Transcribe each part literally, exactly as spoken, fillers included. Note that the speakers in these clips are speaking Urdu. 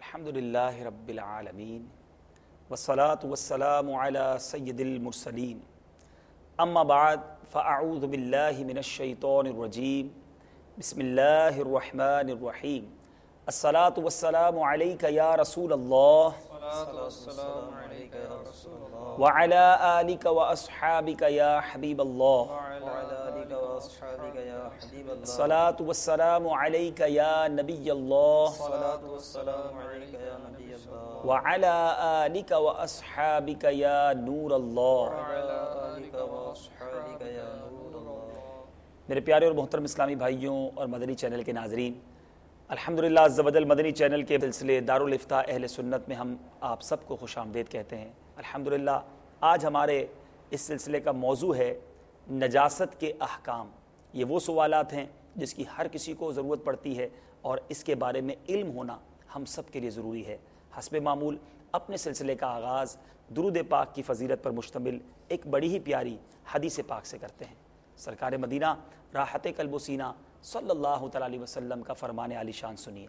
الحمد للہ رب العالمین والصلاة والسلام علی سید المرسلین اما بعد فاعوذ باللہ من الشیطان الرجیم بسم اللہ الرحمن الرحیم الصلاة والسلام علیک یا رسول اللہ وعلی آلک واصحابک یا حبیب اللہ الصلاة والسلام علیک یا نبی اللہ وعلی آلک واصحابک یا نور اللہ۔ میرے پیارے اور محترم اسلامی بھائیوں اور مدنی چینل کے ناظرین، الحمدللہ عز و جل مدنی چینل کے سلسلے دارالفتاء اہل سنت میں ہم آپ سب کو خوش آمدید کہتے ہیں۔ الحمدللہ آج ہمارے اس سلسلے کا موضوع ہے نجاست کے احکام۔ یہ وہ سوالات ہیں جس کی ہر کسی کو ضرورت پڑتی ہے اور اس کے بارے میں علم ہونا ہم سب کے لیے ضروری ہے۔ حسب معمول اپنے سلسلے کا آغاز درود پاک کی فضیلت پر مشتمل ایک بڑی ہی پیاری حدیث پاک سے کرتے ہیں۔ سرکار مدینہ راحت قلب و سینہ صلی اللہ تعالی علیہ وسلم کا فرمان عالی شان سنیے۔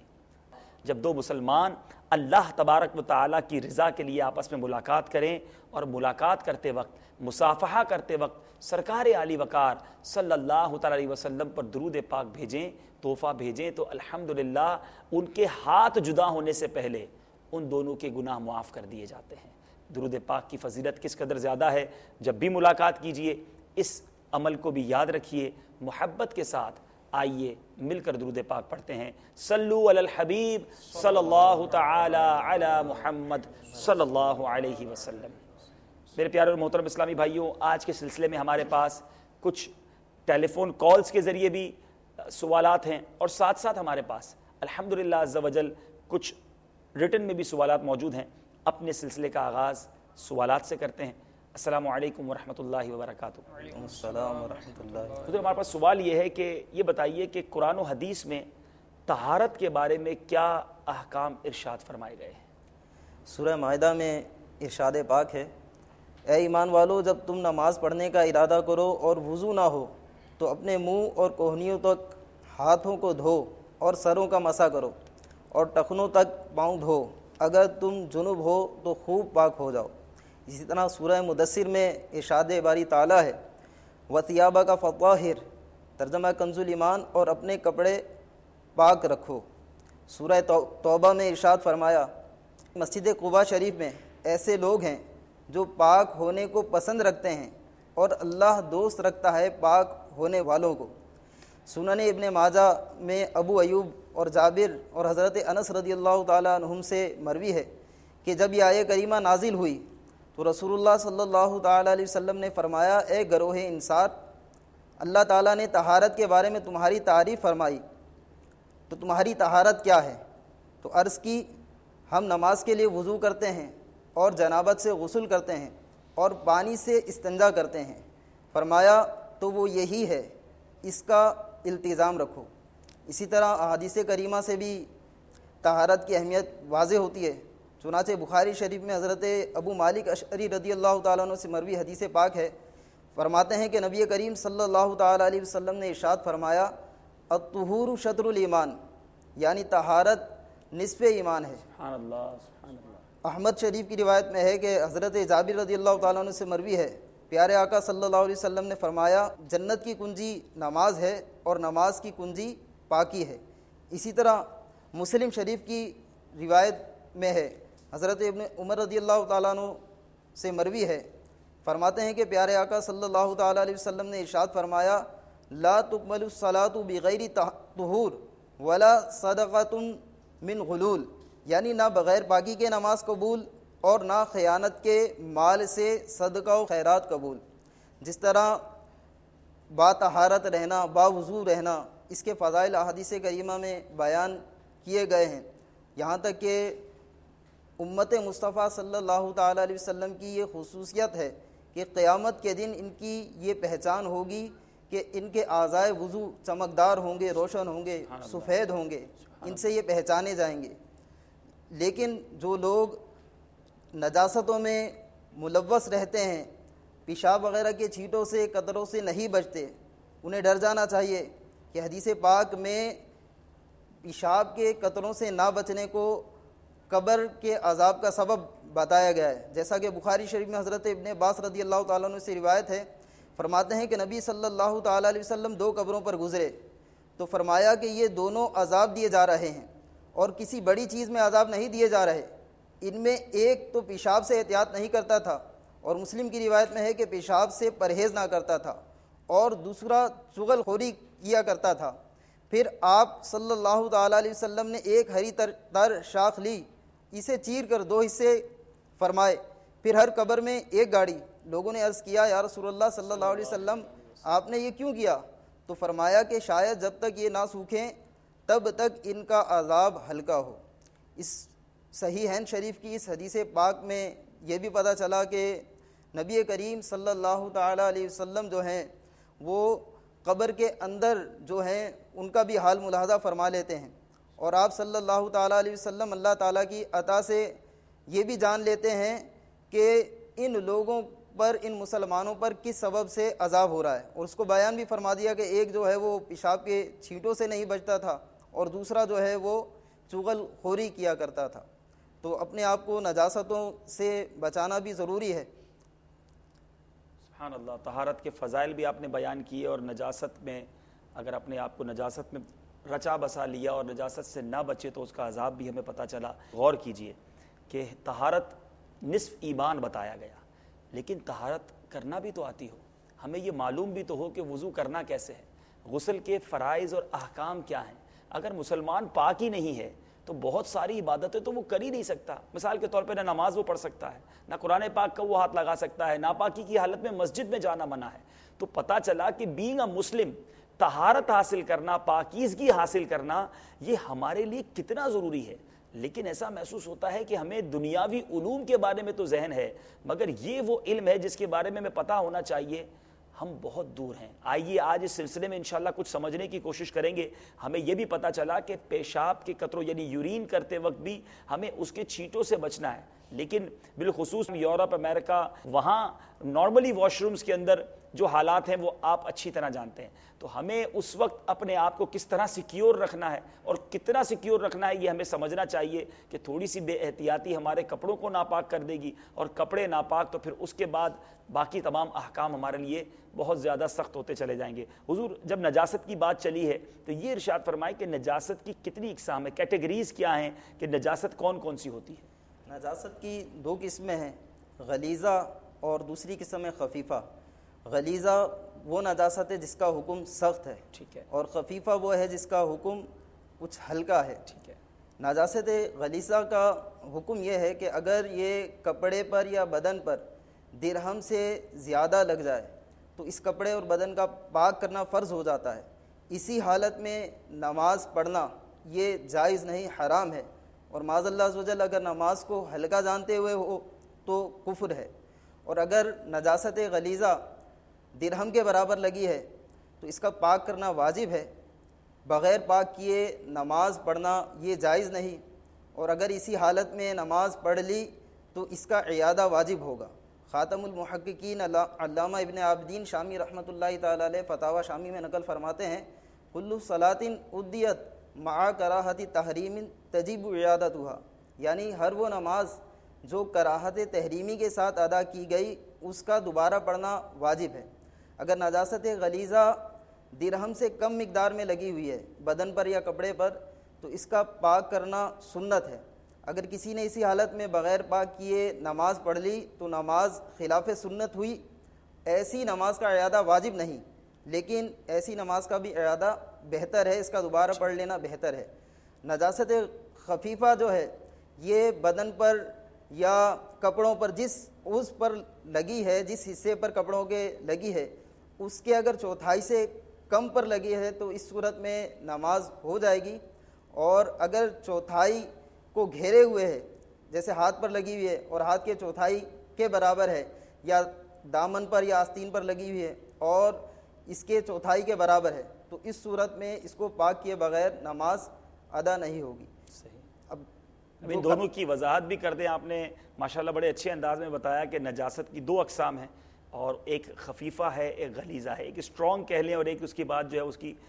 جب دو مسلمان اللہ تبارک و تعالیٰ کی رضا کے لیے آپس میں ملاقات کریں اور ملاقات کرتے وقت مصافحہ کرتے وقت سرکار عالی وقار صلی اللہ تعالی علیہ وسلم پر درود پاک بھیجیں، تحفہ بھیجیں، تو الحمدللہ ان کے ہاتھ جدا ہونے سے پہلے ان دونوں کے گناہ معاف کر دیے جاتے ہیں۔ درود پاک کی فضیلت کس قدر زیادہ ہے، جب بھی ملاقات کیجئے اس عمل کو بھی یاد رکھیے، محبت کے ساتھ آئیے مل کر درود پاک پڑھتے ہیں۔ صلو علی الحبیب صلی اللہ تعالی علی محمد صلی اللہ علیہ وسلم۔ میرے پیارے اور محترم اسلامی بھائیوں، آج کے سلسلے میں ہمارے پاس کچھ ٹیلی فون کالز کے ذریعے بھی سوالات ہیں اور ساتھ ساتھ ہمارے پاس الحمدللہ عز و جل کچھ ریٹن میں بھی سوالات موجود ہیں۔ اپنے سلسلے کا آغاز سوالات سے کرتے ہیں۔ السلام علیکم ورحمۃ اللہ وبرکاتہ۔ وعلیکم السلام ورحمۃ اللہ۔ حضور ہمارے پاس سوال یہ ہے کہ یہ بتائیے کہ قرآن و حدیث میں طہارت کے بارے میں کیا احکام ارشاد فرمائے گئے ہیں؟ سورہ مائدہ میں ارشاد پاک ہے، اے ایمان والو، جب تم نماز پڑھنے کا ارادہ کرو اور وضو نہ ہو تو اپنے منہ اور کوہنیوں تک ہاتھوں کو دھو اور سروں کا مسح کرو اور ٹخنوں تک پاؤں دھو، اگر تم جنب ہو تو خوب پاک ہو جاؤ۔ اسی طرح سورہ مدثر میں ارشاد باری تعالیٰ ہے، وَثِيَابَكَ فَطَهِّرْ، ترجمہ کنز الایمان، اور اپنے کپڑے پاک رکھو۔ سورہ توبہ میں ارشاد فرمایا، مسجد قباء شریف میں ایسے لوگ ہیں جو پاک ہونے کو پسند رکھتے ہیں اور اللہ دوست رکھتا ہے پاک ہونے والوں کو۔ سنن ابن ماجہ میں ابو ایوب اور جابر اور حضرت انس رضی اللہ تعالیٰ عنہم سے مروی ہے کہ جب یہ آیہ کریمہ نازل ہوئی تو رسول اللہ صلی اللہ تعالیٰ علیہ وسلم نے فرمایا، اے گروہ انصار، اللہ تعالیٰ نے طہارت کے بارے میں تمہاری تعریف فرمائی، تو تمہاری طہارت کیا ہے؟ تو عرض کی، ہم نماز کے لیے وضو کرتے ہیں اور جنابت سے غسل کرتے ہیں اور پانی سے استنجا کرتے ہیں۔ فرمایا، تو وہ یہی ہے، اس کا التزام رکھو۔ اسی طرح احادیث کریمہ سے بھی طہارت کی اہمیت واضح ہوتی ہے۔ چنانچہ بخاری شریف میں حضرت ابو مالک اشعری رضی اللہ تعالیٰ عنہ سے مروی حدیث پاک ہے، فرماتے ہیں کہ نبی کریم صلی اللہ تعالیٰ علیہ وسلم نے ارشاد فرمایا، الطہور شطر الایمان، یعنی طہارت نصف ایمان ہے۔ سبحان اللہ، سبحان اللہ۔ احمد شریف کی روایت میں ہے کہ حضرت جابر رضی اللہ تعالیٰ عنہ سے مروی ہے، پیارے آقا صلی اللہ علیہ وسلم نے فرمایا، جنت کی کنجی نماز ہے اور نماز کی کنجی پاکی ہے۔ اسی طرح مسلم شریف کی روایت میں ہے، حضرت ابن عمر رضی اللہ تعالیٰ عنہ سے مروی ہے، فرماتے ہیں کہ پیارے آقا صلی اللہ تعالیٰ علیہ وسلم نے ارشاد فرمایا، لا تقبل الصلاۃ بغیر طہور ولا صدقۃ من غلول، یعنی نہ بغیر پاکی کے نماز قبول اور نہ خیانت کے مال سے صدقہ و خیرات قبول۔ جس طرح با طہارت رہنا، با وضو رہنا، اس کے فضائل احادیث کریمہ میں بیان کیے گئے ہیں، یہاں تک کہ امت مصطفیٰ صلی اللہ تعالیٰ علیہ وسلم کی یہ خصوصیت ہے کہ قیامت کے دن ان کی یہ پہچان ہوگی کہ ان کے اعضائے وضو چمکدار ہوں گے، روشن ہوں گے، سفید ہوں گے، ان سے یہ پہچانے جائیں گے۔ لیکن جو لوگ نجاستوں میں ملوث رہتے ہیں، پیشاب وغیرہ کے چھینٹوں سے، قطروں سے نہیں بچتے، انہیں ڈر جانا چاہیے کہ حدیث پاک میں پیشاب کے قطروں سے نہ بچنے کو قبر کے عذاب کا سبب بتایا گیا ہے، جیسا کہ بخاری شریف میں حضرت ابن عباس رضی اللہ تعالیٰ عنہ سے روایت ہے، فرماتے ہیں کہ نبی صلی اللہ تعالیٰ علیہ وسلم دو قبروں پر گزرے تو فرمایا کہ یہ دونوں عذاب دیے جا رہے ہیں اور کسی بڑی چیز میں عذاب نہیں دیے جا رہے، ان میں ایک تو پیشاب سے احتیاط نہیں کرتا تھا اور مسلم کی روایت میں ہے کہ پیشاب سے پرہیز نہ کرتا تھا، اور دوسرا چغل خوری کیا کرتا تھا۔ پھر آپ صلی اللہ تعالیٰ علیہ وسلم نے ایک ہری تر تر شاخ لی، اسے چیر کر دو حصے فرمائے، پھر ہر قبر میں ایک گاڑی۔ لوگوں نے عرض کیا یا رسول اللہ صلی اللہ علیہ وسلم آپ نے یہ کیوں کیا؟ تو فرمایا کہ شاید جب تک یہ نہ سوکھیں تب تک ان کا عذاب ہلکا ہو۔ اس صحیحین شریف کی اس حدیث پاک میں یہ بھی پتہ چلا کہ نبی کریم صلی اللہ تعالیٰ علیہ وسلم جو ہیں وہ قبر کے اندر جو ہیں ان کا بھی حال ملاحظہ فرما لیتے ہیں، اور آپ صلی اللہ تعالیٰ علیہ وسلم اللہ تعالیٰ کی عطا سے یہ بھی جان لیتے ہیں کہ ان لوگوں پر، ان مسلمانوں پر کس سبب سے عذاب ہو رہا ہے، اور اس کو بیان بھی فرما دیا کہ ایک جو ہے وہ پیشاب کے چھینٹوں سے نہیں بچتا تھا اور دوسرا جو ہے وہ چغل خوری کیا کرتا تھا۔ تو اپنے آپ کو نجاستوں سے بچانا بھی ضروری ہے۔ سبحان اللہ، طہارت کے فضائل بھی آپ نے بیان کیے، اور نجاست میں اگر اپنے آپ کو نجاست میں رچا بسا لیا اور نجاست سے نہ بچے تو اس کا عذاب بھی ہمیں پتہ چلا۔ غور کیجئے کہ طہارت نصف ایمان بتایا گیا، لیکن طہارت کرنا بھی تو آتی ہو، ہمیں یہ معلوم بھی تو ہو کہ وضو کرنا کیسے ہے، غسل کے فرائض اور احکام کیا ہیں۔ اگر مسلمان پاک ہی نہیں ہے تو بہت ساری عبادتیں تو وہ کر ہی نہیں سکتا۔ مثال کے طور پہ نہ نماز وہ پڑھ سکتا ہے، نہ قرآن پاک کا وہ ہاتھ لگا سکتا ہے، ناپاکی کی حالت میں مسجد میں جانا منع ہے۔ تو پتہ چلا کہ بینگ اے مسلم طہارت حاصل کرنا، پاکیزگی حاصل کرنا، یہ ہمارے لیے کتنا ضروری ہے۔ لیکن ایسا محسوس ہوتا ہے کہ ہمیں دنیاوی علوم کے بارے میں تو ذہن ہے، مگر یہ وہ علم ہے جس کے بارے میں ہمیں پتہ ہونا چاہیے، ہم بہت دور ہیں۔ آئیے آج اس سلسلے میں انشاءاللہ کچھ سمجھنے کی کوشش کریں گے۔ ہمیں یہ بھی پتہ چلا کہ پیشاب کے قطروں یعنی یورین کرتے وقت بھی ہمیں اس کے چھینٹوں سے بچنا ہے، لیکن بالخصوص یورپ، امریکہ، وہاں نارملی واش رومز کے اندر جو حالات ہیں وہ آپ اچھی طرح جانتے ہیں۔ تو ہمیں اس وقت اپنے آپ کو کس طرح سیکیور رکھنا ہے اور کتنا سیکیور رکھنا ہے یہ ہمیں سمجھنا چاہیے کہ تھوڑی سی بے احتیاطی ہمارے کپڑوں کو ناپاک کر دے گی، اور کپڑے ناپاک تو پھر اس کے بعد باقی تمام احکام ہمارے لیے بہت زیادہ سخت ہوتے چلے جائیں گے۔ حضور جب نجاست کی بات چلی ہے تو یہ ارشاد فرمائے کہ نجاست کی کتنی اقسام ہیں، کیٹیگریز کیا ہیں، کہ نجاست کون کون سی ہوتی ہے؟ نجاست کی دو قسمیں ہیں، غلیظہ اور دوسری قسم ہے خفیفہ۔ غلیظہ وہ نجاست ہے جس کا حکم سخت ہے، ٹھیک ہے، اور خفیفہ وہ ہے جس کا حکم کچھ ہلکا ہے۔ ٹھیک ہے۔ نجاست غلیظہ کا حکم یہ ہے کہ اگر یہ کپڑے پر یا بدن پر درہم سے زیادہ لگ جائے تو اس کپڑے اور بدن کا پاک کرنا فرض ہو جاتا ہے۔ اسی حالت میں نماز پڑھنا یہ جائز نہیں، حرام ہے، اور معاذ اللہ عز و جل اگر نماز کو ہلکا جانتے ہوئے ہو تو کفر ہے۔ اور اگر نجاست غلیظہ درہم کے برابر لگی ہے تو اس کا پاک کرنا واجب ہے، بغیر پاک کیے نماز پڑھنا یہ جائز نہیں، اور اگر اسی حالت میں نماز پڑھ لی تو اس کا اعادہ واجب ہوگا۔ خاتم المحققین علامہ ابن عابدین شامی رحمۃ اللہ تعالی علیہ فتاوی شامی میں نقل فرماتے ہیں، کل صلاۃ ادیت مع کراہت تحریم تجب اعادتها، یعنی ہر وہ نماز جو کراہت تحریمی کے ساتھ ادا کی گئی اس کا دوبارہ پڑھنا واجب ہے۔ اگر نجاست غلیظہ درہم سے کم مقدار میں لگی ہوئی ہے بدن پر یا کپڑے پر تو اس کا پاک کرنا سنت ہے۔ اگر کسی نے اسی حالت میں بغیر پاک کیے نماز پڑھ لی تو نماز خلاف سنت ہوئی، ایسی نماز کا اعادہ واجب نہیں، لیکن ایسی نماز کا بھی اعادہ بہتر ہے، اس کا دوبارہ پڑھ لینا بہتر ہے۔ نجاست خفیفہ جو ہے یہ بدن پر یا کپڑوں پر جس اس پر لگی ہے، جس حصے پر کپڑوں کے لگی ہے اس کے اگر چوتھائی سے کم پر لگی ہے تو اس صورت میں نماز ہو جائے گی، اور اگر چوتھائی کو گھیرے ہوئے ہے، جیسے ہاتھ پر لگی ہوئی ہے اور ہاتھ کے چوتھائی کے برابر ہے، یا دامن پر یا آستین پر لگی ہوئی ہے اور اس کے چوتھائی کے برابر ہے، تو اس صورت میں اس کو پاک کیے بغیر نماز ادا نہیں ہوگی۔ صحیح۔ اب ان دونوں کی وضاحت بھی کر دیں، آپ نے ماشاءاللہ بڑے اچھے انداز میں بتایا کہ نجاست کی دو اقسام ہیں، اور ایک خفیفہ ہے، ایک غلیظہ ہے، ایک اسٹرانگ کہہ لیں اور ایک اس کے بعد جو ہے اس کی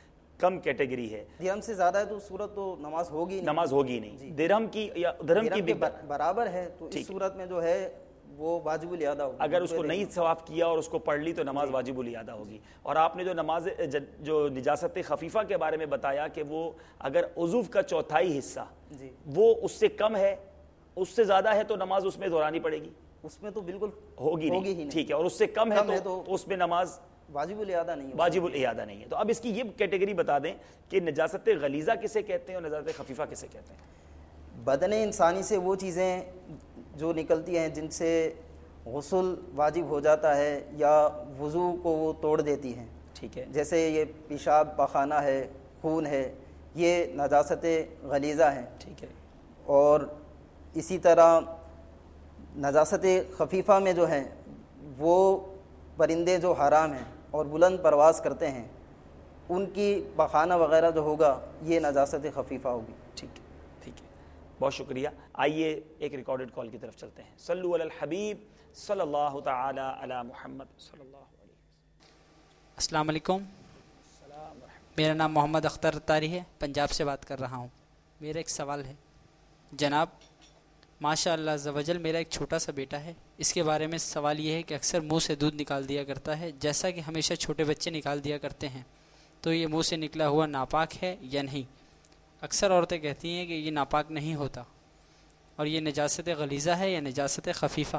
کم کیٹیگری ہے. درہم سے زیادہ ہے تو صورت تو نماز ہوگی نہیں, نماز ہوگی نہیں. درہم کی یا درہم کی کے برابر ہے تو اس صورت میں جو ہے وہ واجب الادا ہوگی. اگر اس کو نہیں ثواف کیا اور اس کو پڑھ لی تو نماز واجب الادا ہوگی. اور آپ نے جو نماز جو نجاست خفیفہ کے بارے میں بتایا کہ وہ اگر عضو کا چوتھائی حصہ وہ اس سے کم ہے, اس سے زیادہ ہے تو نماز اس میں دہرانی پڑے گی, اس میں تو بالکل ہوگی نہیں. ٹھیک ہے, اور اس سے کم ہے تو اس میں نماز واجب الادا نہیں, واجب الادا نہیں ہے. تو اب اس کی یہ کیٹیگری بتا دیں کہ نجاست غلیظہ کسے کہتے ہیں اور نجاست خفیفہ کسے کہتے ہیں. بدن انسانی سے وہ چیزیں جو نکلتی ہیں جن سے غسل واجب ہو جاتا ہے یا وضو کو وہ توڑ دیتی ہیں. ٹھیک ہے, جیسے یہ پیشاب پاخانہ ہے, خون ہے, یہ نجاست غلیظہ ہیں. ٹھیک ہے, اور اسی طرح نجاست خفیفہ میں جو ہیں وہ پرندے جو حرام ہیں اور بلند پرواز کرتے ہیں ان کی پاخانہ وغیرہ جو ہوگا یہ نجاست خفیفہ ہوگی. ٹھیک ہے, ٹھیک ہے, بہت شکریہ. آئیے ایک ریکارڈڈ کال کی طرف چلتے ہیں. صلو علی الحبیب صلی اللہ تعالی علی محمد صلی اللہ علیہ وسلم. السلام علیکم. میرا نام محمد اختر اتاری ہے, پنجاب سے بات کر رہا ہوں. میرا ایک سوال ہے جناب. ماشاء اللہ عز و جل میرا ایک چھوٹا سا بیٹا ہے. اس کے بارے میں سوال یہ ہے کہ اکثر منہ سے دودھ نکال دیا کرتا ہے جیسا کہ ہمیشہ چھوٹے بچے نکال دیا کرتے ہیں, تو یہ منہ سے نکلا ہوا ناپاک ہے یا نہیں؟ اکثر عورتیں کہتی ہیں کہ یہ ناپاک نہیں ہوتا, اور یہ نجاست غلیظہ ہے یا نجاست خفیفہ؟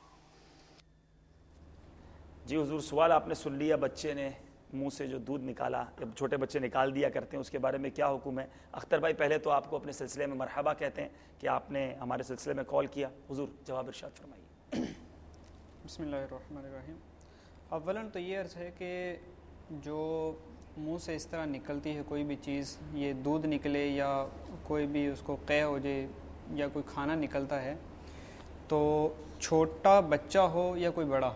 جی حضور, سوال آپ نے سن لیا. بچے نے منہ سے جو دودھ نکالا, جب چھوٹے بچے نکال دیا کرتے ہیں, اس کے بارے میں کیا حکم ہے؟ اختر بھائی پہلے تو آپ کو اپنے سلسلے میں مرحبا کہتے ہیں کہ آپ نے ہمارے سلسلے میں کال کیا. حضور جواب ارشاد فرمائیے. بسم اللہ الرحمن الرحیم. اولاً تو یہ عرض ہے کہ جو منہ سے اس طرح نکلتی ہے کوئی بھی چیز, یہ دودھ نکلے یا کوئی بھی اس کو قے ہو جائے یا کوئی کھانا نکلتا ہے, تو چھوٹا بچہ ہو یا کوئی بڑا,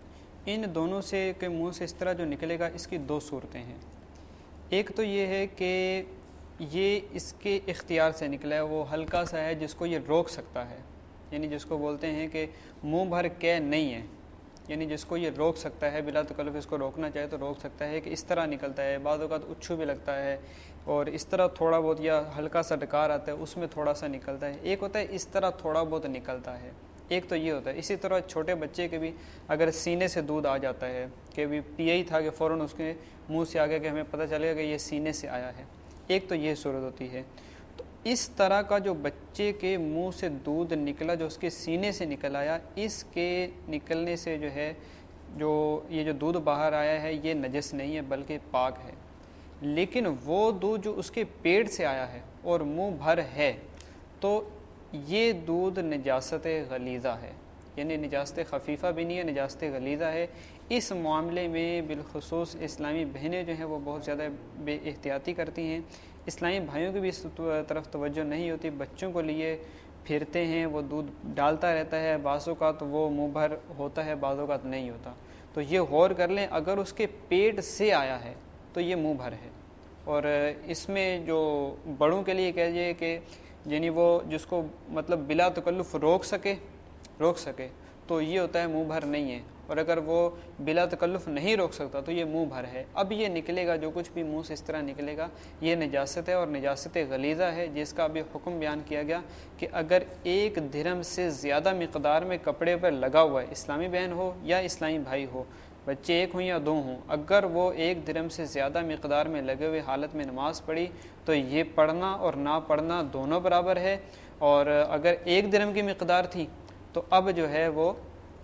ان دونوں سے کہ منہ سے اس طرح جو نکلے گا اس کی دو صورتیں ہیں. ایک تو یہ ہے کہ یہ اس کے اختیار سے نکلا ہے, وہ ہلکا سا ہے جس کو یہ روک سکتا ہے, یعنی جس کو بولتے ہیں کہ منہ بھر کے نہیں ہے, یعنی جس کو یہ روک سکتا ہے, بلا تکلف اس کو روکنا چاہے تو روک سکتا ہے کہ اس طرح نکلتا ہے. بعض اوقات اچھو بھی لگتا ہے اور اس طرح تھوڑا بہت یا ہلکا سا ڈکار آتا ہے اس میں تھوڑا سا نکلتا ہے. ایک ہوتا ہے اس طرح تھوڑا بہت نکلتا ہے, ایک تو یہ ہوتا ہے. اسی طرح چھوٹے بچے کے بھی اگر سینے سے دودھ آ جاتا ہے کہ بھی پیا ہی تھا کہ فوراً اس کے منہ سے آ گیا کہ ہمیں پتہ چلے گا کہ یہ سینے سے آیا ہے, ایک تو یہ صورت ہوتی ہے. تو اس طرح کا جو بچے کے منہ سے دودھ نکلا جو اس کے سینے سے نکل آیا, اس کے نکلنے سے جو ہے جو یہ جو دودھ باہر آیا ہے یہ نجس نہیں ہے بلکہ پاک ہے. لیکن وہ دودھ جو اس کے پیٹ سے آیا ہے اور منہ بھر ہے تو یہ دودھ نجاست غلیظہ ہے, یعنی نجاست خفیفہ بھی نہیں ہے, نجاست غلیظہ ہے. اس معاملے میں بالخصوص اسلامی بہنیں جو ہیں وہ بہت زیادہ بے احتیاطی کرتی ہیں. اسلامی بھائیوں کی بھی اس طرف توجہ نہیں ہوتی, بچوں کو لیے پھرتے ہیں, وہ دودھ ڈالتا رہتا ہے, بعض اوقات وہ منہ بھر ہوتا ہے, بعض اوقات نہیں ہوتا. تو یہ غور کر لیں, اگر اس کے پیٹ سے آیا ہے تو یہ منہ بھر ہے. اور اس میں جو بڑوں کے لیے کہیے کہ یعنی وہ جس کو مطلب بلا تکلف روک سکے روک سکے تو یہ ہوتا ہے منہ بھر نہیں ہے, اور اگر وہ بلا تکلف نہیں روک سکتا تو یہ منہ بھر ہے. اب یہ نکلے گا جو کچھ بھی منہ سے اس طرح نکلے گا یہ نجاست ہے اور نجاست غلیظہ ہے, جس کا ابھی حکم بیان کیا گیا کہ اگر ایک درہم سے زیادہ مقدار میں کپڑے پر لگا ہوا ہے, اسلامی بہن ہو یا اسلامی بھائی ہو, بچے ایک ہوں یا دو ہوں, اگر وہ ایک درہم سے زیادہ مقدار میں لگے ہوئے حالت میں نماز پڑھی تو یہ پڑھنا اور نہ پڑھنا دونوں برابر ہے. اور اگر ایک درہم کی مقدار تھی تو اب جو ہے وہ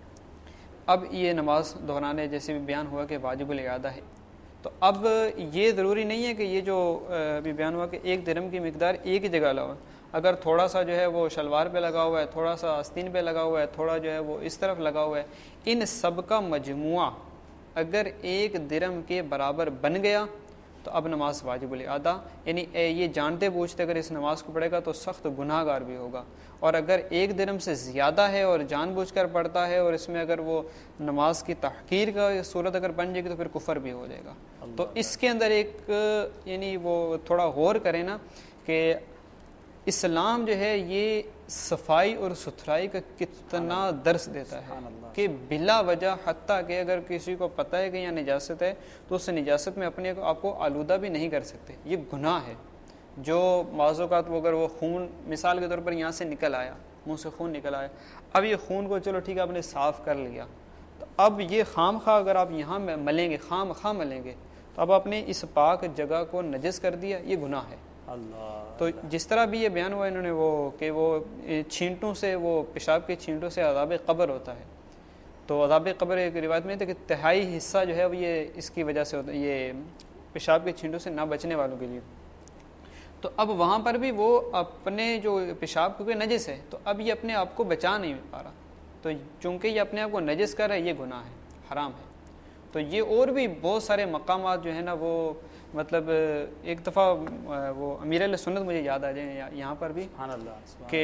اب یہ نماز دہرانے جیسے بھی بیان ہوا کہ واجب الاعادہ ہے. تو اب یہ ضروری نہیں ہے کہ یہ جو ابھی بیان ہوا کہ ایک درہم کی مقدار ایک ہی جگہ لگا, اگر تھوڑا سا جو ہے وہ شلوار پہ لگا ہوا ہے, تھوڑا سا آستین پہ لگا ہوا ہے, تھوڑا جو ہے وہ اس طرف لگا ہوا ہے, ان سب کا مجموعہ اگر ایک درہم کے برابر بن گیا تو اب نماز واجب الاعادہ, یعنی یہ جانتے بوجھتے اگر اس نماز کو پڑھے گا تو سخت گناہ گار بھی ہوگا. اور اگر ایک درہم سے زیادہ ہے اور جان بوجھ کر پڑھتا ہے اور اس میں اگر وہ نماز کی تحقیر کا صورت اگر بن جائے گی تو پھر کفر بھی ہو جائے گا. تو اس کے اندر ایک یعنی وہ تھوڑا غور کریں نا کہ اسلام جو ہے یہ صفائی اور ستھرائی کا کتنا درس دیتا ہے کہ بلا وجہ، حتیٰ کہ اگر کسی کو پتہ ہے کہ یہاں نجاست ہے تو اس نجاست میں اپنے آپ کو آلودہ بھی نہیں کر سکتے. یہ گناہ ہے. جو بعض اوقات وہ اگر وہ خون مثال کے طور پر یہاں سے نکل آیا، منہ سے خون نکل آیا، اب یہ خون کو چلو ٹھیک ہے آپ نے صاف کر لیا، تو اب یہ خام خواہ اگر آپ یہاں ملیں گے، خام خواہ ملیں گے، تو اب آپ نے اس پاک جگہ کو نجس کر دیا. یہ گناہ ہے. اللہ. تو جس طرح بھی یہ بیان ہوا انہوں نے وہ کہ وہ چھینٹوں سے، وہ پیشاب کے چھینٹوں سے عذاب قبر ہوتا ہے. تو عذاب قبر ایک روایت میں تھا کہ تہائی حصہ جو ہے وہ یہ اس کی وجہ سے ہوتا ہے، یہ پیشاب کے چھینٹوں سے نہ بچنے والوں کے لیے. تو اب وہاں پر بھی وہ اپنے جو پیشاب کیونکہ نجس ہے، تو اب یہ اپنے آپ کو بچا نہیں پا رہا. تو چونکہ یہ اپنے آپ کو نجس کر رہا ہے، یہ گناہ ہے، حرام ہے. تو یہ اور بھی بہت سارے مقامات جو ہے نا وہ مطلب ایک دفعہ وہ امیر علیہ سنت مجھے یاد آ جائیں یہاں پر بھی کہ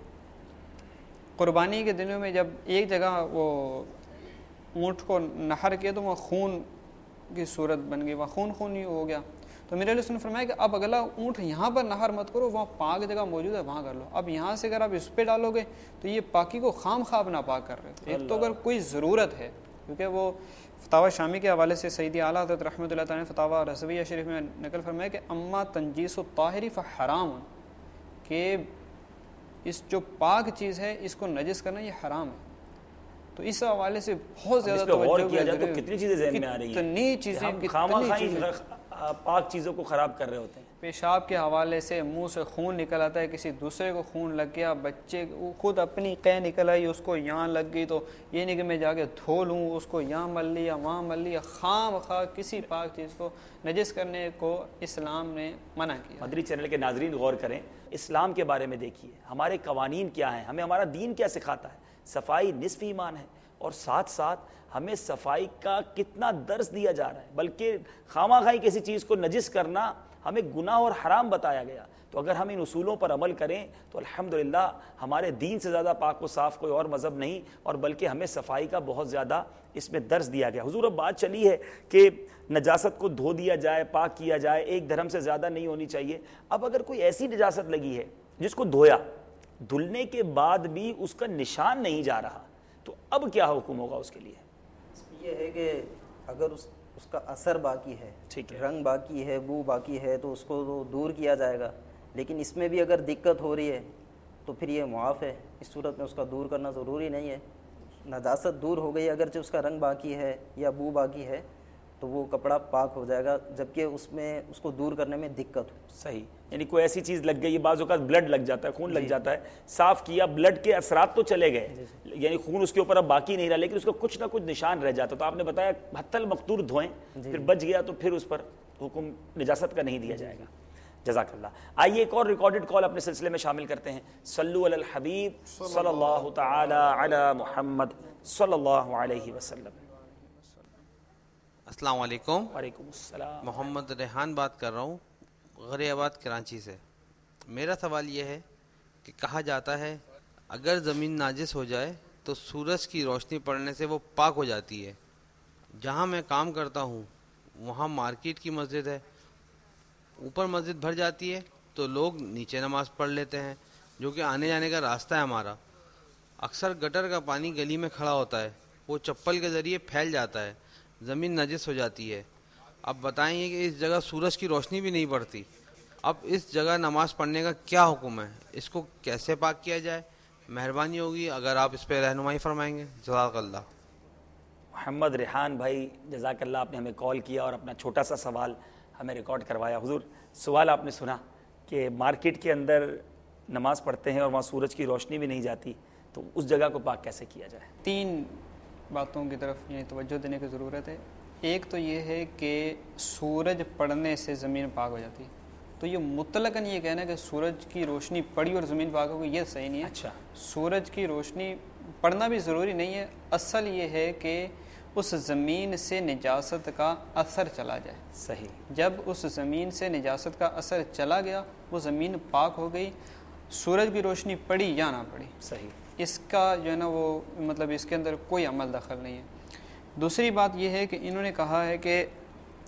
قربانی کے دنوں میں جب ایک جگہ وہ اونٹ کو نہر کیا تو وہ خون کی صورت بن گئی، وہاں خون خون ہی ہو گیا. تو امیر علیہ سنت فرمایا کہ اب اگلا اونٹ یہاں پر نہر مت کرو، وہاں پاک جگہ موجود ہے وہاں کر لو. اب یہاں سے اگر آپ اس پہ ڈالو گے تو یہ پاکی کو خام خواب ناپاک کر رہے تھے. ایک تو اگر کوئی ضرورت ہے، کیونکہ وہ فتاوی شامی کے حوالے سے سیدی اعلیٰ حضرت رحمۃ اللہ تعالیٰ نے فتاوی رضویہ شریف میں نقل فرمایا کہ اما تنجیس الطاہر فحرام، کہ اس جو پاک چیز ہے اس کو نجس کرنا یہ حرام ہے. تو اس حوالے سے بہت زیادہ توجہ کیا جائے تو کتنی چیزیں ذہن میں آ رہی ہیں، کتنی چیزیں خامخواہ پاک چیزوں کو خراب کر رہے ہوتے ہیں. پیشاب کے حوالے سے منہ سے خون نکل آتا ہے، کسی دوسرے کو خون لگ گیا، بچے خود اپنی قے نکل آئی اس کو یہاں لگ گئی، تو یہ نہیں کہ میں جا کے دھو لوں، اس کو یہاں مل لیا وہاں مل لیا. خام خواہ کسی پاک چیز کو نجس کرنے کو اسلام نے منع کیا. مدنی چینل کے ناظرین غور کریں، اسلام کے بارے میں دیکھیے ہمارے قوانین کیا ہیں، ہمیں ہمارا دین کیا سکھاتا ہے. صفائی نصف ایمان ہے، اور ساتھ ساتھ ہمیں صفائی کا کتنا درس دیا جا رہا ہے، بلکہ خواہ خواہی کسی چیز کو نجس کرنا ہمیں گناہ اور حرام بتایا گیا. تو اگر ہم ان اصولوں پر عمل کریں تو الحمدللہ ہمارے دین سے زیادہ پاک و صاف کوئی اور مذہب نہیں، اور بلکہ ہمیں صفائی کا بہت زیادہ اس میں درس دیا گیا. حضور اب بات چلی ہے کہ نجاست کو دھو دیا جائے، پاک کیا جائے، ایک دھرم سے زیادہ نہیں ہونی چاہیے. اب اگر کوئی ایسی نجاست لگی ہے جس کو دھویا، دھلنے کے بعد بھی اس کا نشان نہیں جا رہا، تو اب کیا حکم ہوگا اس کے لیے؟ یہ ہے کہ اگر اس اس کا اثر باقی ہے، ٹھیک ہے، رنگ باقی ہے، بو باقی ہے، تو اس کو تو دور کیا جائے گا. لیکن اس میں بھی اگر دقت ہو رہی ہے تو پھر یہ معاف ہے. اس صورت میں اس کا دور کرنا ضروری نہیں ہے. نجاست دور ہو گئی، اگرچہ اس کا رنگ باقی ہے یا بو باقی ہے تو وہ کپڑا پاک ہو جائے گا، جبکہ اس میں اس کو دور کرنے میں دقت ہو. صحیح، یعنی کوئی ایسی چیز لگ گئی، بعض اوقات بلڈ لگ جاتا ہے، خون لگ جاتا ہے، صاف کیا، بلڈ کے اثرات تو چلے گئے، یعنی خون اس کے اوپر اب باقی نہیں رہا، لیکن اس کا کچھ نہ کچھ نشان رہ جاتا. تو آپ نے بتایا حتی المقدور دھوئیں، پھر بچ گیا تو پھر اس پر حکم نجاست کا نہیں دیا جائے گا. جزاک اللہ. آئیے ایک اور ریکارڈڈ کال اپنے سلسلے میں شامل کرتے ہیں. صلو علی الحبیب صلی اللہ تعالی علی محمد صلی اللہ علیہ وسلم. السلام علیکم. وعلیکم السلام. محمد ریحان بات کر رہا ہوں، غر آباد کراچی سے. میرا سوال یہ ہے کہ کہا جاتا ہے اگر زمین ناجس ہو جائے تو سورج کی روشنی پڑنے سے وہ پاک ہو جاتی ہے. جہاں میں کام کرتا ہوں وہاں مارکیٹ کی مسجد ہے، اوپر مسجد بھر جاتی ہے تو لوگ نیچے نماز پڑھ لیتے ہیں، جو کہ آنے جانے کا راستہ ہے ہمارا. اکثر گٹر کا پانی گلی میں کھڑا ہوتا ہے، وہ چپل کے ذریعے پھیل جاتا ہے، زمین نجس ہو جاتی ہے. اب بتائیں کہ اس جگہ سورج کی روشنی بھی نہیں پڑتی، اب اس جگہ نماز پڑھنے کا کیا حکم ہے؟ اس کو کیسے پاک کیا جائے؟ مہربانی ہوگی اگر آپ اس پہ رہنمائی فرمائیں گے. جزاک اللہ. محمد ریحان بھائی جزاک اللہ، آپ نے ہمیں کال کیا اور اپنا چھوٹا سا سوال ہمیں ریکارڈ کروایا. حضور سوال آپ نے سنا کہ مارکیٹ کے اندر نماز پڑھتے ہیں اور وہاں سورج کی روشنی بھی نہیں جاتی، تو اس جگہ کو پاک کیسے کیا جائے؟ تین باتوں کی طرف یعنی توجہ دینے کی ضرورت ہے. ایک تو یہ ہے کہ سورج پڑنے سے زمین پاک ہو جاتی ہے، تو یہ مطلقاً یہ کہنا ہے کہ سورج کی روشنی پڑی اور زمین پاک ہو گئی، یہ صحیح نہیں ہے. اچھا، سورج کی روشنی پڑنا بھی ضروری نہیں ہے. اصل یہ ہے کہ اس زمین سے نجاست کا اثر چلا جائے. صحیح. جب اس زمین سے نجاست کا اثر چلا گیا وہ زمین پاک ہو گئی، سورج کی روشنی پڑی یا نہ پڑی. صحیح. اس کا جو ہے نا وہ مطلب اس کے اندر کوئی عمل دخل نہیں ہے. دوسری بات یہ ہے کہ انہوں نے کہا ہے کہ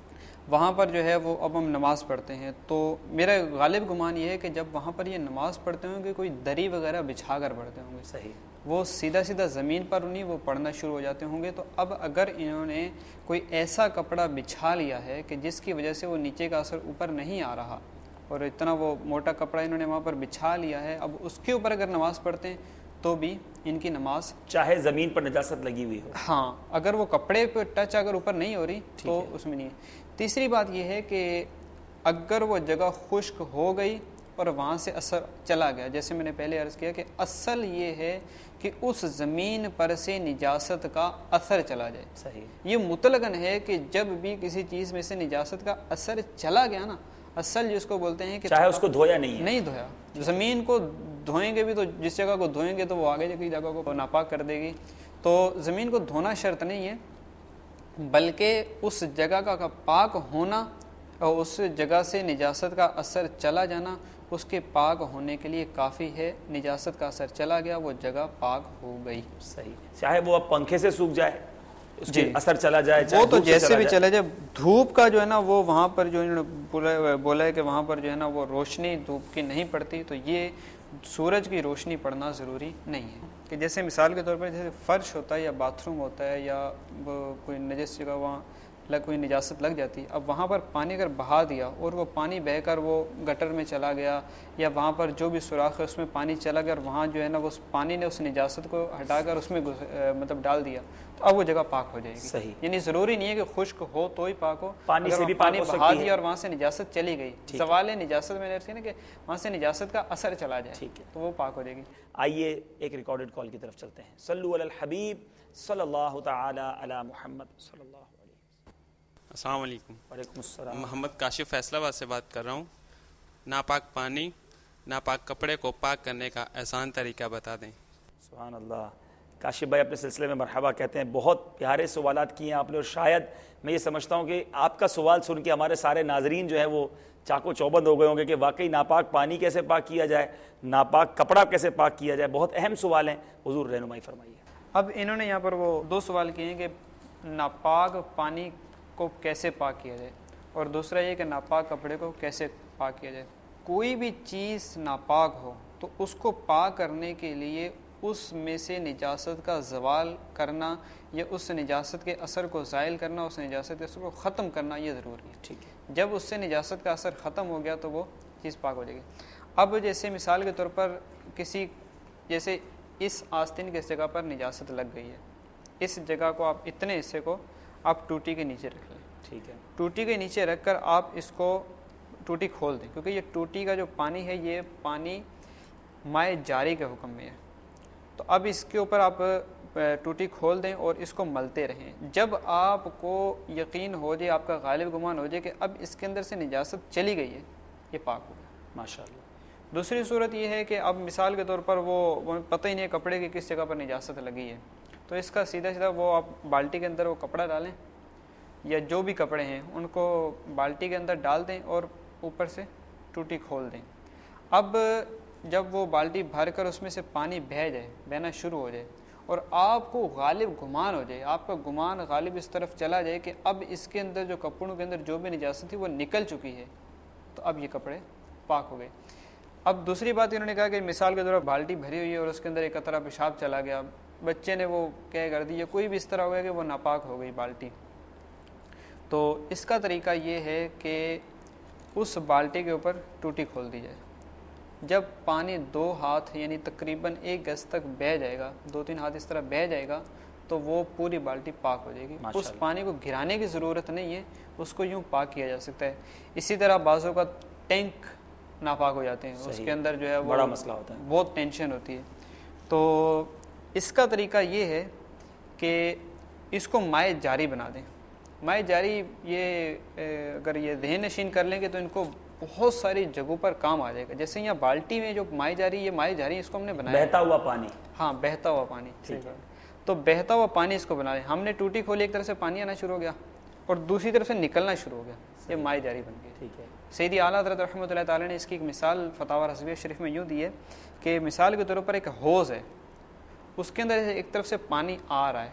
وہاں پر جو ہے وہ اب ہم نماز پڑھتے ہیں تو میرا غالب گمان یہ ہے کہ جب وہاں پر یہ نماز پڑھتے ہوں گے کوئی دری وغیرہ بچھا کر پڑھتے ہوں گے، صحیح، وہ سیدھا سیدھا زمین پر انہیں وہ پڑھنا شروع ہو جاتے ہوں گے. تو اب اگر انہوں نے کوئی ایسا کپڑا بچھا لیا ہے کہ جس کی وجہ سے وہ نیچے کا اثر اوپر نہیں آ رہا اور اتنا وہ موٹا کپڑا انہوں نے وہاں پر بچھا لیا ہے، اب اس کے اوپر اگر نماز پڑھتے ہیں تو بھی ان کی نماز چاہے زمین پر نجاست لگی ہوئی ہو. ہاں اگر وہ کپڑے پہ ٹچ اگر اوپر نہیں ہو رہی تو اس میں نہیں ہے. تیسری بات یہ ہے کہ اگر وہ جگہ خشک ہو گئی اور وہاں سے اثر چلا گیا، جیسے میں نے پہلے عرض کیا کہ اصل یہ ہے کہ اس زمین پر سے نجاست کا اثر چلا جائے. صحیح، یہ مطلقاً ہے کہ جب بھی کسی چیز میں سے نجاست کا اثر چلا گیا نا، اصل جس کو بولتے ہیں کہ چاہے اس کو دھویا نہیں ہے، نہیں دھویا، زمین کو دھوئیں گے بھی تو جس جگہ کو دھوئیں گے تو وہ آگے کی جگہ کو ناپاک کر دے گی. تو زمین کو دھونا شرط نہیں ہے، بلکہ اس جگہ کا پاک ہونا اور اس جگہ سے نجاست کا اثر چلا جانا اس کے پاک ہونے کے لیے کافی ہے. نجاست کا اثر چلا گیا، وہ جگہ پاک ہو گئی. صحیح، چاہے وہ اب پنکھے سے سوکھ جائے، اس جی، کے اثر چلا جائے، وہ تو جیسے بھی چلا جائے. دھوپ کا جو ہے نا وہ وہاں پر جو انہوں نے بولا ہے کہ وہاں پر جو ہے نا وہ روشنی دھوپ کی نہیں پڑتی، تو یہ سورج کی روشنی پڑنا ضروری نہیں ہے. کہ جیسے مثال کے طور پر جیسے فرش ہوتا ہے یا باتھ روم ہوتا ہے یا کوئی نجس جگہ وہاں کوئی نجاست لگ جاتی، اب وہاں پر پانی اگر بہا دیا اور وہ پانی بہہ کر وہ گٹر میں چلا گیا یا وہاں پر جو بھی سوراخ ہے اس میں پانی چلا گیا اور وہاں جو ہے نا وہ پانی نے اس نجاست کو ہٹا کر اس میں مطلب ڈال دیا، تو اب وہ جگہ پاک ہو جائے گی. صحیح، یعنی ضروری نہیں ہے کہ خشک ہو تو ہی پاک ہو، پانی سے بھی پانی پاک ہو بہا سکتی ہے دیا اور وہاں سے نجاست چلی گئی، سوال ہے نجاست میں نا کہ وہاں سے نجاست کا اثر چلا جائے ٹھیک ہے تو وہ پاک ہو جائے گی. آئیے ایک ریکارڈڈ کال کی طرف چلتے ہیں. صلو علی الحبیب صلی اللہ تعالی علی محمد صلی اللہ علیہ وسلم. السلام علیکم. وعلیکم السلام. محمد کاشف فیصلہ آباد سے بات کر رہا ہوں. ناپاک پانی ناپاک کپڑے کو پاک کرنے کا آسان طریقہ بتا دیں. سبحان اللہ. کاشف بھائی اپنے سلسلے میں مرحبا کہتے ہیں. بہت پیارے سوالات کیے ہیں آپ نے اور شاید میں یہ سمجھتا ہوں کہ آپ کا سوال سن کے ہمارے سارے ناظرین جو ہیں وہ چاقو چوبند ہو گئے ہوں گے کہ واقعی ناپاک پانی کیسے پاک کیا جائے، ناپاک کپڑا کیسے پاک کیا جائے. بہت اہم سوال ہیں، حضور رہنمائی فرمائیے. اب انہوں نے یہاں پر وہ دو سوال کیے ہیں کہ ناپاک پانی کو کیسے پاک کیا جائے اور دوسرا یہ کہ ناپاک کپڑے کو کیسے پاک کیا جائے. کوئی بھی چیز ناپاک ہو تو اس کو پاک کرنے کے لیے اس میں سے نجاست کا زوال کرنا یا اس نجاست کے اثر کو زائل کرنا، اس نجاست کے اثر کو ختم کرنا یہ ضروری ہے. ٹھیک ہے. جب اس سے نجاست کا اثر ختم ہو گیا تو وہ چیز پاک ہو جائے گی. اب جیسے مثال کے طور پر کسی جیسے اس آستین کی جگہ پر نجاست لگ گئی ہے، اس جگہ کو آپ اتنے حصے کو آپ ٹوٹی کے نیچے رکھ لیں. ٹھیک ہے. ٹوٹی کے نیچے رکھ کر آپ اس کو ٹوٹی کھول دیں کیونکہ یہ ٹوٹی کا جو پانی ہے یہ پانی مائع جاری کے حکم میں ہے. تو اب اس کے اوپر آپ ٹوٹی کھول دیں اور اس کو ملتے رہیں. جب آپ کو یقین ہو جائے، آپ کا غالب گمان ہو جائے کہ اب اس کے اندر سے نجاست چلی گئی ہے، یہ پاک ہو گیا. ماشاء اللہ. دوسری صورت یہ ہے کہ اب مثال کے طور پر وہ پتہ ہی نہیں ہے کپڑے کی کس جگہ پر نجاست لگی ہے، تو اس کا سیدھا سیدھا وہ آپ بالٹی کے اندر وہ کپڑا ڈالیں یا جو بھی کپڑے ہیں ان کو بالٹی کے اندر ڈال دیں اور اوپر سے ٹوٹی کھول دیں. اب جب وہ بالٹی بھر کر اس میں سے پانی بہہ جائے، بہنا شروع ہو جائے اور آپ کو غالب گمان ہو جائے، آپ کا گمان غالب اس طرف چلا جائے کہ اب اس کے اندر جو کپڑوں کے اندر جو بھی نجاست تھی وہ نکل چکی ہے، تو اب یہ کپڑے پاک ہو گئے. اب دوسری بات انہوں نے کہا کہ مثال کے طور پر بالٹی بھری ہوئی ہے اور اس کے اندر ایک قطرہ پیشاب چلا گیا، بچے نے وہ کیا کر دی یا کوئی بھی اس طرح ہو گیا کہ وہ ناپاک ہو گئی بالٹی. تو اس کا طریقہ یہ ہے کہ اس بالٹی کے اوپر ٹوٹی کھول دی جائے. جب پانی دو ہاتھ یعنی تقریباً ایک گز تک بہہ جائے گا، دو تین ہاتھ اس طرح بہہ جائے گا تو وہ پوری بالٹی پاک ہو جائے گی. اس پانی کو گرانے کی ضرورت نہیں ہے، اس کو یوں پاک کیا جا سکتا ہے. اسی طرح بعضوں کا ٹینک ناپاک ہو جاتے ہیں، اس کے اندر جو ہے وہ بڑا مسئلہ ہوتا ہے، بہت ٹینشن ہوتی ہے. تو اس کا طریقہ یہ ہے کہ اس کو مائع جاری بنا دیں. مائع جاری یہ اگر یہ ذہن نشین کر لیں گے تو ان کو بہت ساری جگہوں پر کام آ جائے گا. جیسے یہاں بالٹی میں جو مائع جاری، یہ مائع جاری اس کو ہم نے بنایا بہتا ہوا پانی. ہاں بہتا ہوا پانی. تو بہتا ہوا پانی اس کو بنا لیں. ہم نے ٹوٹی کھولی، ایک طرف سے پانی آنا شروع ہو گیا اور دوسری طرف سے نکلنا شروع ہو گیا، یہ مائع جاری بن گئی. ٹھیک ہے. سیدی اعلیٰ حضرت رحمۃ اللہ تعالیٰ نے اس کی ایک مثال فتاوی رضویہ شریف میں یوں دی ہے کہ مثال کے طور پر ایک حوض ہے، اس کے اندر ایک طرف سے پانی آ رہا ہے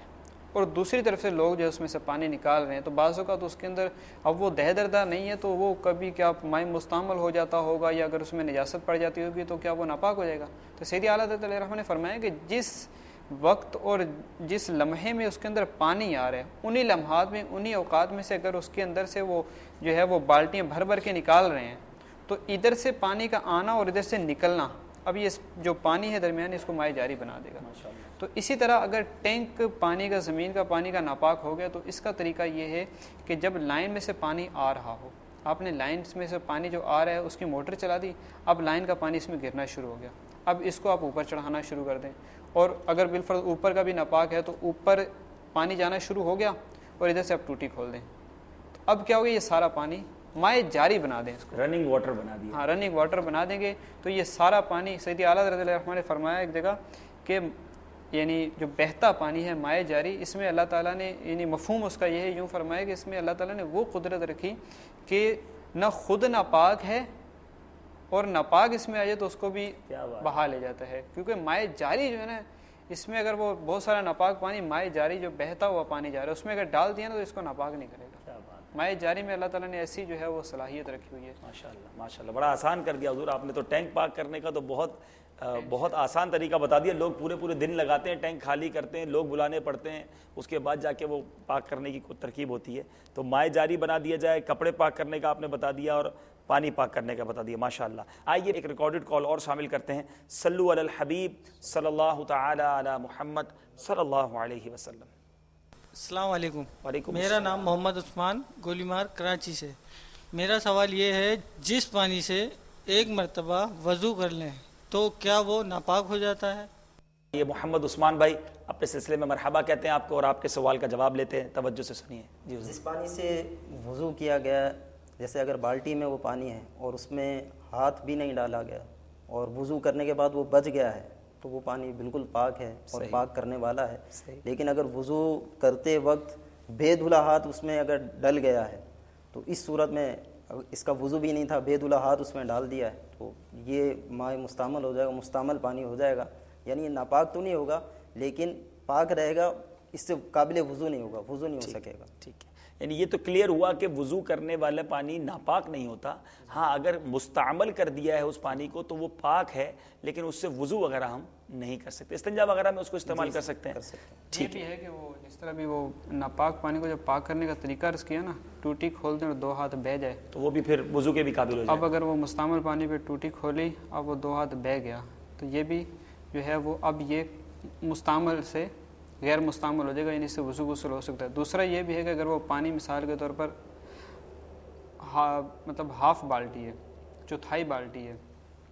اور دوسری طرف سے لوگ جو ہے اس میں سے پانی نکال رہے ہیں، تو بعض اوقات اس کے اندر اب وہ دہ دردہ نہیں ہے تو وہ کبھی کیا مائع مستعمل ہو جاتا ہوگا، یا اگر اس میں نجاست پڑ جاتی ہوگی تو کیا وہ ناپاک ہو جائے گا؟ تو سیدی اعلیٰ حضرت علیہ الرحمہ نے فرمایا کہ جس وقت اور جس لمحے میں اس کے اندر پانی آ رہا ہے، انہی لمحات میں انہی اوقات میں سے اگر اس کے اندر سے وہ جو ہے وہ بالٹیاں بھر بھر کے نکال رہے ہیں، تو ادھر سے پانی کا آنا اور ادھر سے نکلنا، اب یہ جو پانی ہے درمیان اس کو مائع جاری بنا دے گا۔ تو اسی طرح اگر ٹینک پانی کا، زمین کا پانی کا ناپاک ہو گیا تو اس کا طریقہ یہ ہے کہ جب لائن میں سے پانی آ رہا ہو، آپ نے لائن میں سے پانی جو آ رہا ہے اس کی موٹر چلا دی، اب لائن کا پانی اس میں گرنا شروع ہو گیا، اب اس کو آپ اوپر چڑھانا شروع کر دیں، اور اگر بالفرض اوپر کا بھی ناپاک ہے تو اوپر پانی جانا شروع ہو گیا اور ادھر سے آپ ٹوٹی کھول دیں، تو اب کیا ہوگا، یہ سارا پانی مائع جاری بنا دیں، اس کو رننگ واٹر بنا دیا، ہاں رننگ واٹر بنا دیں گے، تو یہ سارا پانی سیدی اعلیٰ حضرت علیہ الرحمہ نے فرمایا ایک جگہ کہ یعنی جو بہتا پانی ہے مائع جاری، اس میں اللہ تعالیٰ نے یعنی مفہوم اس کا یہ ہے، یوں فرمایا کہ اس میں اللہ تعالیٰ نے وہ قدرت رکھی کہ نہ خود ناپاک ہے اور ناپاک اس میں آ جائے تو اس کو بھی بہا لے جاتا ہے، کیونکہ مائع جاری جو ہے نا اس میں اگر وہ بہت سارا ناپاک پانی مائع جاری جو بہتا ہوا پانی جا رہا ہے اس میں اگر ڈال دیا نا تو اس کو ناپاک نہیں کرے گا۔ مائع جاری میں اللہ تعالیٰ نے ایسی جو ہے وہ صلاحیت رکھی ہوئی ہے۔ ماشاءاللہ ماشاءاللہ، بڑا آسان کر دیا حضور آپ نے تو، ٹینک پاک کرنے کا تو بہت بہت آسان طریقہ بتا دیا۔ لوگ پورے پورے دن لگاتے ہیں، ٹینک خالی کرتے ہیں، لوگ بلانے پڑتے ہیں، اس کے بعد جا کے وہ پاک کرنے کی ترکیب ہوتی ہے۔ تو مائع جاری بنا دیا جائے، کپڑے پاک کرنے کا آپ نے بتا دیا اور پانی پاک کرنے کا بتا دیا، ماشاءاللہ۔ آئیے ایک ریکارڈڈ کال اور شامل کرتے ہیں۔ صلو علی الحبیب صلی اللہ تعالی علی محمد صلی اللہ علیہ وسلم۔ السلام علیکم۔ وعلیکم میرا نام محمد عثمان، گولی مار کراچی سے۔ میرا سوال یہ ہے، جس پانی سے ایک مرتبہ وضو کر لیں تو کیا وہ ناپاک ہو جاتا ہے؟ یہ محمد عثمان بھائی اپنے سلسلے میں مرحبا کہتے ہیں آپ کو، اور آپ کے سوال کا جواب لیتے ہیں، توجہ سے سنیے جی۔ جس پانی سے وضو کیا گیا، جیسے اگر بالٹی میں وہ پانی ہے اور اس میں ہاتھ بھی نہیں ڈالا گیا اور وضو کرنے کے بعد وہ بچ گیا ہے تو وہ پانی بالکل پاک ہے اور پاک کرنے والا ہے۔ لیکن اگر وضو کرتے وقت بے دھلا ہاتھ اس میں اگر ڈل گیا ہے تو اس صورت میں اس کا وضو بھی نہیں تھا، بے دھلا ہاتھ اس میں ڈال دیا ہے تو یہ مائع مستعمل ہو جائے گا، مستعمل پانی ہو جائے گا، یعنی یہ ناپاک تو نہیں ہوگا لیکن پاک رہے گا، اس سے قابل وضو نہیں ہوگا، وضو نہیں ہو سکے گا۔ ٹھیک ہے، یعنی یہ تو کلیئر ہوا کہ وضو کرنے والا پانی ناپاک نہیں ہوتا، ہاں اگر مستعمل کر دیا ہے اس پانی کو تو وہ پاک ہے، لیکن اس سے وضو وغیرہ ہم نہیں کر سکتے، استنجا وغیرہ میں اس کو استعمال کر سکتے ہیں۔ یہ بھی ہے کہ وہ جس طرح بھی وہ ناپاک پانی کو جب پاک کرنے کا طریقہ عرض کیا نا، ٹوٹی کھول دیں اور دو ہاتھ بہہ جائے تو وہ بھی پھر وضو کے بھی قابل ہو جائے۔ اب اگر وہ مستعمل پانی پہ ٹوٹی کھولی، اب وہ دو ہاتھ بہہ گیا تو یہ بھی جو ہے وہ اب یہ مستعمل سے غیر مستعمل ہو جائے گا، یعنی اس سے وضو غسل ہو سکتا ہے۔ دوسرا یہ بھی ہے کہ اگر وہ پانی مثال کے طور پر ہا مطلب ہاف بالٹی ہے، چوتھائی بالٹی ہے،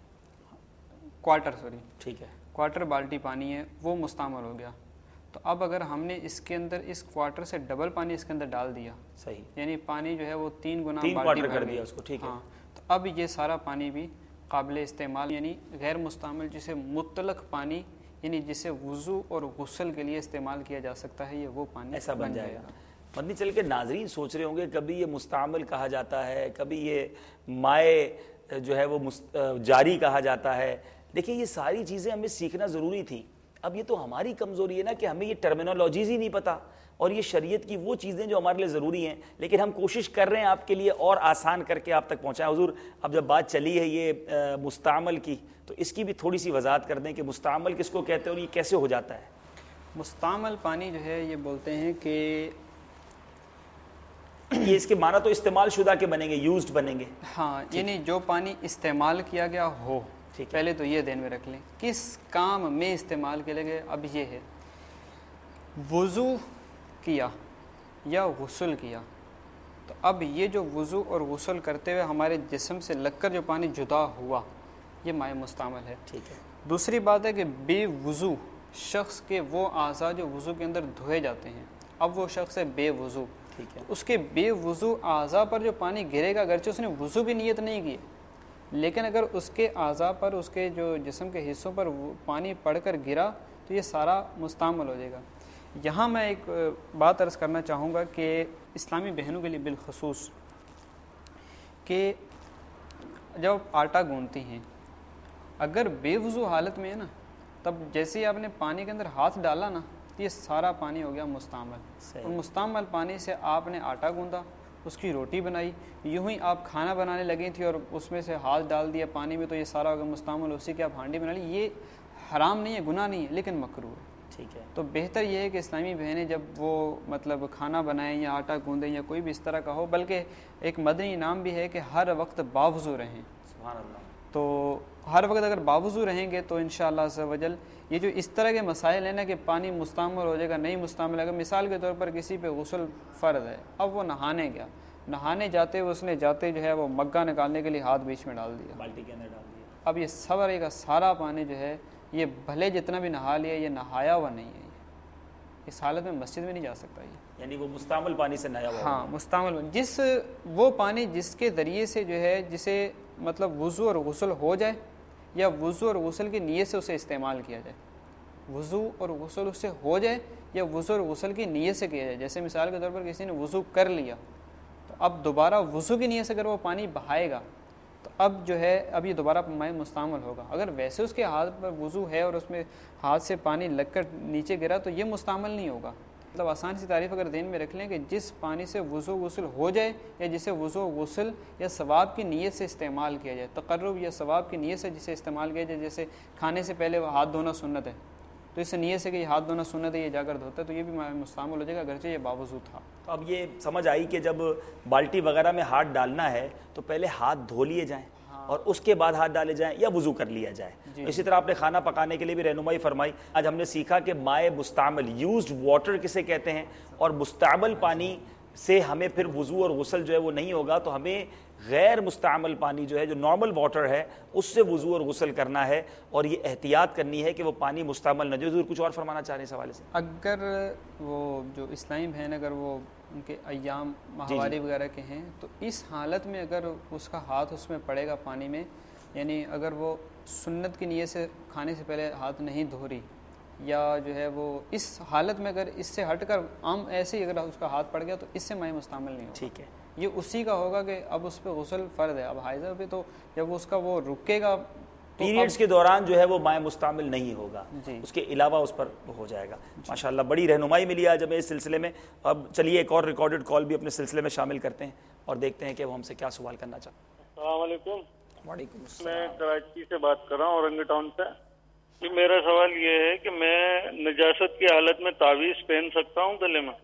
کوارٹر سوری ٹھیک ہے، کوارٹر بالٹی پانی ہے، وہ مستعمل ہو گیا، تو اب اگر ہم نے اس کے اندر اس کوارٹر سے ڈبل پانی اس کے اندر ڈال دیا، صحیح، یعنی پانی جو ہے وہ تین گنا تین بالٹی کوارٹر بھر کر گئی، دیا اس کو، ٹھیک ہے، ہاں، تو اب یہ سارا پانی بھی قابل استعمال، یعنی غیر مستعمل جسے مطلق پانی، یعنی جسے وضو اور غسل کے لیے استعمال کیا جا سکتا ہے، یہ وہ پانی ایسا بن جائے گا۔ مدنی چل کے ناظرین سوچ رہے ہوں گے کبھی یہ مستعمل کہا جاتا ہے، کبھی یہ مائع جو ہے وہ جاری کہا جاتا ہے۔ دیکھیں یہ ساری چیزیں ہمیں سیکھنا ضروری تھی، اب یہ تو ہماری کمزوری ہے نا کہ ہمیں یہ ٹرمینالوجیز ہی نہیں پتہ، اور یہ شریعت کی وہ چیزیں جو ہمارے لیے ضروری ہیں، لیکن ہم کوشش کر رہے ہیں آپ کے لیے اور آسان کر کے آپ تک پہنچائیں۔ حضور اب جب بات چلی ہے یہ مستعمل کی تو اس کی بھی تھوڑی سی وضاحت کر دیں کہ مستعمل کس کو کہتے ہیں اور یہ کیسے ہو جاتا ہے؟ مستعمل پانی جو ہے یہ بولتے ہیں کہ یہ اس کے معنی تو استعمال شدہ کے بنیں گے، یوزڈ بنیں گے، ہاں، یعنی جو پانی استعمال کیا گیا ہو، پہلے تو یہ دین میں رکھ لیں کس کام میں استعمال کیا گیا۔ اب یہ ہے وضو کیا یا غسل کیا، تو اب یہ جو وضو اور غسل کرتے ہوئے ہمارے جسم سے لگ کر جو پانی جدا ہوا یہ مائع مستعمل ہے، ٹھیک ہے۔ دوسری بات ہے کہ بے وضو شخص کے وہ اعضاء جو وضو کے اندر دھوئے جاتے ہیں، اب وہ شخص ہے بے وضو، ٹھیک ہے، اس کے بے وضو اعضاء پر جو پانی گرے گا، اگرچہ اس نے وضو بھی نیت نہیں کی، لیکن اگر اس کے اعضاء پر، اس کے جو جسم کے حصوں پر پانی پڑ کر گرا تو یہ سارا مستعمل ہو جائے گا۔ یہاں میں ایک بات عرض کرنا چاہوں گا کہ اسلامی بہنوں کے لیے بالخصوص کہ جب آٹا گوندتی ہیں اگر بے وضو حالت میں ہے نا، تب جیسے ہی آپ نے پانی کے اندر ہاتھ ڈالا نا تو یہ سارا پانی ہو گیا مستعمل. اور مستعمل پانی سے آپ نے آٹا گوندا, اس کی روٹی بنائی, یوں ہی آپ کھانا بنانے لگی تھی اور اس میں سے ہاتھ ڈال دیا پانی میں, تو یہ سارا ہوگا مستعمل, اسی کے آپ ہانڈی بنا لی. یہ حرام نہیں ہے, گناہ نہیں ہے, لیکن مکروہ ہے. ٹھیک ہے. تو بہتر یہ ہے کہ اسلامی بہنیں جب وہ مطلب کھانا بنائیں یا آٹا گوندیں یا کوئی بھی اس طرح کا ہو, بلکہ ایک مدنی انعام بھی ہے کہ ہر وقت باوضو رہیں. سبحان اللہ. تو ہر وقت اگر باوضو رہیں گے تو انشاءاللہ عز و جل یہ جو اس طرح کے مسائل ہیں نا کہ پانی مستعمل ہو جائے گا, نہیں مستعمل, اگر مثال کے طور پر کسی پہ غسل فرض ہے, اب وہ نہانے گیا, نہانے جاتے اس نے جاتے جو ہے وہ مگا نکالنے کے لیے ہاتھ بیچ میں ڈال دیا, بالٹی کے اندر ڈال دیا, اب یہ سورے کا سارا پانی جو ہے یہ بھلے جتنا بھی نہا لیا یہ نہایا ہوا نہیں ہے, اس حالت میں مسجد میں نہیں جا سکتا یہ, یعنی وہ مستعمل پانی سے نہایا ہوا. ہاں مستعمل, جس وہ پانی جس کے ذریعے سے جو ہے جسے مطلب وضو اور غسل ہو جائے یا وضو اور غسل کی نیت سے اسے استعمال کیا جائے, وضو اور غسل اس سے ہو جائے یا وضو اور غسل کی نیت سے کیا جائے. جیسے مثال کے طور پر کسی نے وضو کر لیا تو اب دوبارہ وضو کی نیت سے اگر وہ پانی بہائے گا تو اب جو ہے اب یہ دوبارہ مائع مستعمل ہوگا. اگر ویسے اس کے ہاتھ پر وضو ہے اور اس میں ہاتھ سے پانی لگ کر نیچے گرا تو یہ مستعمل نہیں ہوگا. مطلب آسان سی تعریف اگر ذہن میں رکھ لیں کہ جس پانی سے وضو غسل ہو جائے یا جسے وضو غسل یا ثواب کی نیت سے استعمال کیا جائے, تقرب یا ثواب کی نیت سے جسے استعمال کیا جائے, جیسے کھانے سے پہلے وہ ہاتھ دھونا سنت ہے تو اس نیت سے کہ یہ ہاتھ دھونا سنت ہے, یہ جا کر دھوتا ہے, تو یہ بھی مستعمل ہو جائے گا اگرچہ یہ باوضو تھا. اب یہ سمجھ آئی کہ جب بالٹی وغیرہ میں ہاتھ ڈالنا ہے تو پہلے ہاتھ دھو لیے جائیں اور اس کے بعد ہاتھ ڈالے جائیں یا وضو کر لیا جائے. جی. اسی طرح آپ نے کھانا پکانے کے لیے بھی رہنمائی فرمائی. آج ہم نے سیکھا کہ مائع مستعمل, یوزڈ واٹر کسے کہتے ہیں, اور مستعمل پانی سے ہمیں پھر وضو اور غسل جو ہے وہ نہیں ہوگا, تو ہمیں غیر مستعمل پانی جو ہے جو نارمل واٹر ہے اس سے وضو اور غسل کرنا ہے, اور یہ احتیاط کرنی ہے کہ وہ پانی مستعمل نہ جو. حضور کچھ اور فرمانا چاہ رہے ہیں اس حوالے سے؟ اگر وہ جو اسلامی بہن اگر وہ ان کے ایام ماہواری وغیرہ کے ہیں تو اس حالت میں اگر اس کا ہاتھ اس میں پڑے گا پانی میں, یعنی اگر وہ سنت کی نیت سے کھانے سے پہلے ہاتھ نہیں دھو رہی یا جو ہے وہ اس حالت میں اگر اس سے ہٹ کر عام ایسے ہی اگر اس کا ہاتھ پڑ گیا تو اس سے مائع مستعمل نہیں ہوگا. ٹھیک ہے. یہ اسی کا ہوگا کہ اب اس پہ غسل فرض ہے. اب حائضہ پہ تو جب اس کا وہ رکے گا پیریڈز کے دوران جو ہے وہ مائع مستعمل نہیں ہوگا, جی. اس کے علاوہ اس پر ہو جائے گا. ماشاءاللہ بڑی رہنمائی ملی آج ہمیں اس سلسلے میں. اب چلیے ایک اور ریکارڈڈ کال بھی اپنے سلسلے میں شامل کرتے ہیں اور دیکھتے ہیں کہ وہ ہم سے کیا سوال کرنا چاہتے ہیں. السلام علیکم. وعلیکم السلام. میں کراچی سے بات کر رہا ہوں, اورنگ ٹاؤن سے. کہ میرا سوال یہ ہے کہ میں نجاست کی حالت میں تعویذ پہن سکتا ہوں گلے میں؟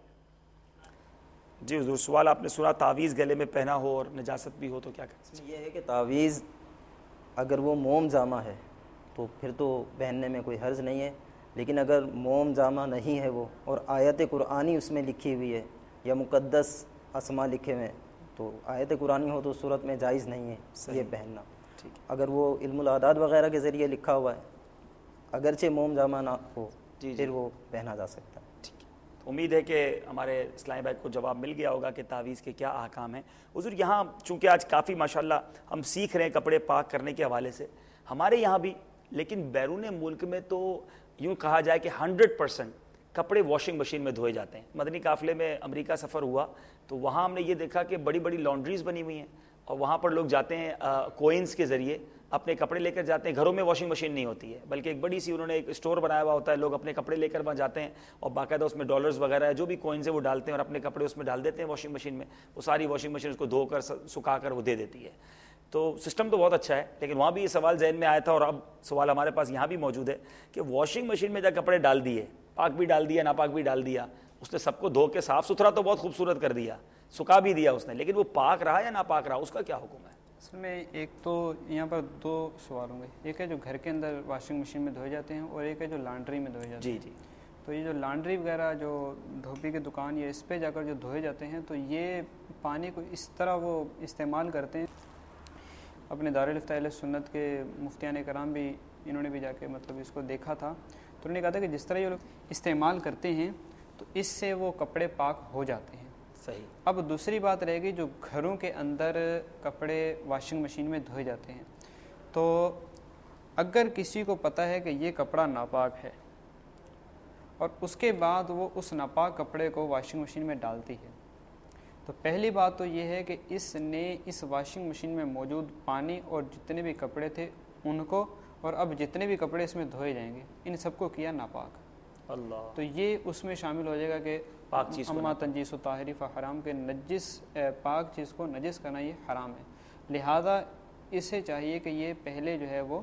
جی حضور, سوال آپ نے سنا, تعویذ گلے میں پہنا ہو اور نجاست بھی ہو تو کیا کریں؟ یہ ہے کہ تعویذ اگر وہ موم جامہ ہے تو پھر تو پہننے میں کوئی حرج نہیں ہے, لیکن اگر موم جامہ نہیں ہے وہ اور آیت قرآنی اس میں لکھی ہوئی ہے یا مقدس اسما لکھے ہوئے تو آیت قرآنی ہو تو صورت میں جائز نہیں ہے یہ پہننا. اگر وہ علم العادات وغیرہ کے ذریعے لکھا ہوا ہے اگرچہ موم جامہ نہ ہو پھر وہ پہنا جا سکتا ہے. امید ہے کہ ہمارے اسلامی بھائی کو جواب مل گیا ہوگا کہ تعویذ کے کیا احکام ہیں. حضور یہاں چونکہ آج کافی ماشاءاللہ ہم سیکھ رہے ہیں کپڑے پاک کرنے کے حوالے سے, ہمارے یہاں بھی, لیکن بیرون ملک میں تو یوں کہا جائے کہ ہنڈریڈ پرسنٹ کپڑے واشنگ مشین میں دھوئے جاتے ہیں. مدنی قافلے میں امریکہ سفر ہوا تو وہاں ہم نے یہ دیکھا کہ بڑی بڑی لانڈریز بنی ہوئی ہیں اور وہاں پر لوگ جاتے ہیں کوئنس کے ذریعے اپنے کپڑے لے کر جاتے ہیں. گھروں میں واشنگ مشین نہیں ہوتی ہے بلکہ ایک بڑی سی انہوں نے ایک اسٹور بنایا ہوا ہوتا ہے, لوگ اپنے کپڑے لے کر وہاں جاتے ہیں اور باقاعدہ اس میں ڈالرز وغیرہ ہے جو بھی کوئنز ہیں وہ ڈالتے ہیں اور اپنے کپڑے اس میں ڈال دیتے ہیں واشنگ مشین میں. وہ ساری واشنگ مشین اس کو دھو کر سکھا کر وہ دے دیتی ہے. تو سسٹم تو بہت اچھا ہے, لیکن وہاں بھی یہ سوال ذہن میں آیا تھا اور اب سوال ہمارے پاس یہاں بھی موجود ہے کہ واشنگ مشین میں جب کپڑے ڈال دیے, پاک بھی ڈال دیا ناپاک بھی ڈال دیا, اس نے سب کو دھو کے صاف ستھرا تو بہت خوبصورت کر دیا, سکھا بھی دیا اس نے, لیکن وہ پاک رہا یا ناپاک رہا, اس کا کیا حکم ہے؟ اصل میں ایک تو یہاں پر دو سوال ہوں گے, ایک ہے جو گھر کے اندر واشنگ مشین میں دھوئے جاتے ہیں اور ایک ہے جو لانڈری میں دھوئے جاتے ہیں. جی جی. تو یہ جو لانڈری وغیرہ جو دھوبی کی دکان یا اس پہ جا کر جو دھوئے جاتے ہیں تو یہ پانی کو اس طرح وہ استعمال کرتے ہیں. اپنے دارالفتہ اہل سنت کے مفتیان کرام بھی انہوں نے بھی جا کے مطلب اس کو دیکھا تھا تو انہوں نے کہا تھا کہ جس طرح یہ لوگ استعمال کرتے ہیں تو اس سے وہ کپڑے پاک ہو جاتے ہیں. صحیح. اب دوسری بات رہے گی جو گھروں کے اندر کپڑے واشنگ مشین میں دھوئے جاتے ہیں, تو اگر کسی کو پتہ ہے کہ یہ کپڑا ناپاک ہے اور اس کے بعد وہ اس ناپاک کپڑے کو واشنگ مشین میں ڈالتی ہے, تو پہلی بات تو یہ ہے کہ اس نے اس واشنگ مشین میں موجود پانی اور جتنے بھی کپڑے تھے ان کو اور اب جتنے بھی کپڑے اس میں دھوئے جائیں گے ان سب کو کیا ناپاک. اللہ، تو یہ اس میں شامل ہو جائے گا کہ پاک چیز کو اما تنجیس و طاہری فحرام کے نجس پاک چیز کو نجس کرنا یہ حرام ہے. لہذا اسے چاہیے کہ یہ پہلے جو ہے وہ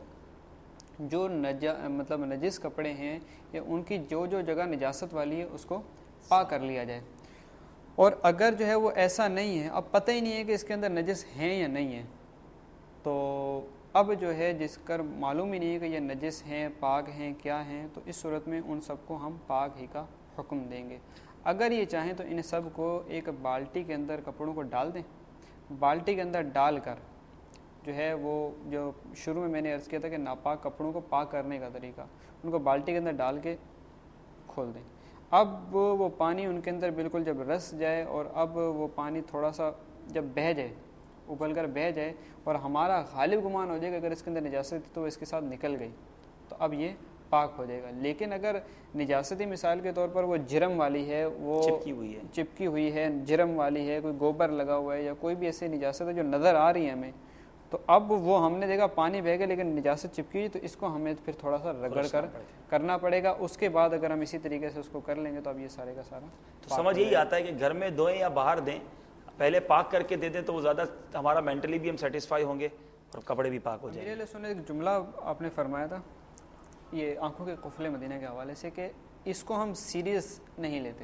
جو نجا مطلب نجس کپڑے ہیں یا ان کی جو جو جگہ نجاست والی ہے اس کو پاک کر لیا جائے. اور اگر جو ہے وہ ایسا نہیں ہے، اب پتہ ہی نہیں ہے کہ اس کے اندر نجس ہیں یا نہیں ہیں، تو اب جو ہے جس کر معلوم ہی نہیں ہے کہ یہ نجس ہیں پاک ہیں کیا ہیں، تو اس صورت میں ان سب کو ہم پاک ہی کا حکم دیں گے. اگر یہ چاہیں تو ان سب کو ایک بالٹی کے اندر کپڑوں کو ڈال دیں، بالٹی کے اندر ڈال کر جو ہے وہ جو شروع میں میں نے عرض کیا تھا کہ ناپاک کپڑوں کو پاک کرنے کا طریقہ، ان کو بالٹی کے اندر ڈال کے کھول دیں. اب وہ پانی ان کے اندر بالکل جب رس جائے اور اب وہ پانی تھوڑا سا جب بہہ جائے، ابل کر بہہ جائے اور ہمارا غالب گمان ہو جائے کہ اگر اس کے اندر نجاست تھی تو وہ اس کے ساتھ نکل گئی، تو اب یہ پاک ہو جائے گا. لیکن اگر نجاستی مثال کے طور پر وہ جرم والی ہے، وہ چپکی ہوئی ہے چپکی ہوئی ہے جرم والی ہے، کوئی گوبر لگا ہوا ہے یا کوئی بھی ایسی نجاست ہے جو نظر آ رہی ہے ہمیں، تو اب وہ ہم نے دیکھا پانی بہہ گیا لیکن نجاست چپکی ہوئی، تو اس کو ہمیں پھر تھوڑا سا رگڑ کر کرنا پڑے گا. اس کے بعد اگر ہم اسی طریقے سے اس کو کر لیں گے تو اب یہ سارے کا سارا تو سمجھ یہی آتا ہے کہ گھر میں دھوئیں یا باہر دیں، پہلے پاک کر کے دے دیں تو وہ زیادہ ہمارا مینٹلی بھی ہم سیٹسفائی ہوں گے اور کپڑے بھی پاک ہو جائیں گے. میرے سنے ایک جملہ آپ نے فرمایا تھا یہ آنکھوں کے قفل مدینہ کے حوالے سے کہ اس کو ہم سیریس نہیں لیتے.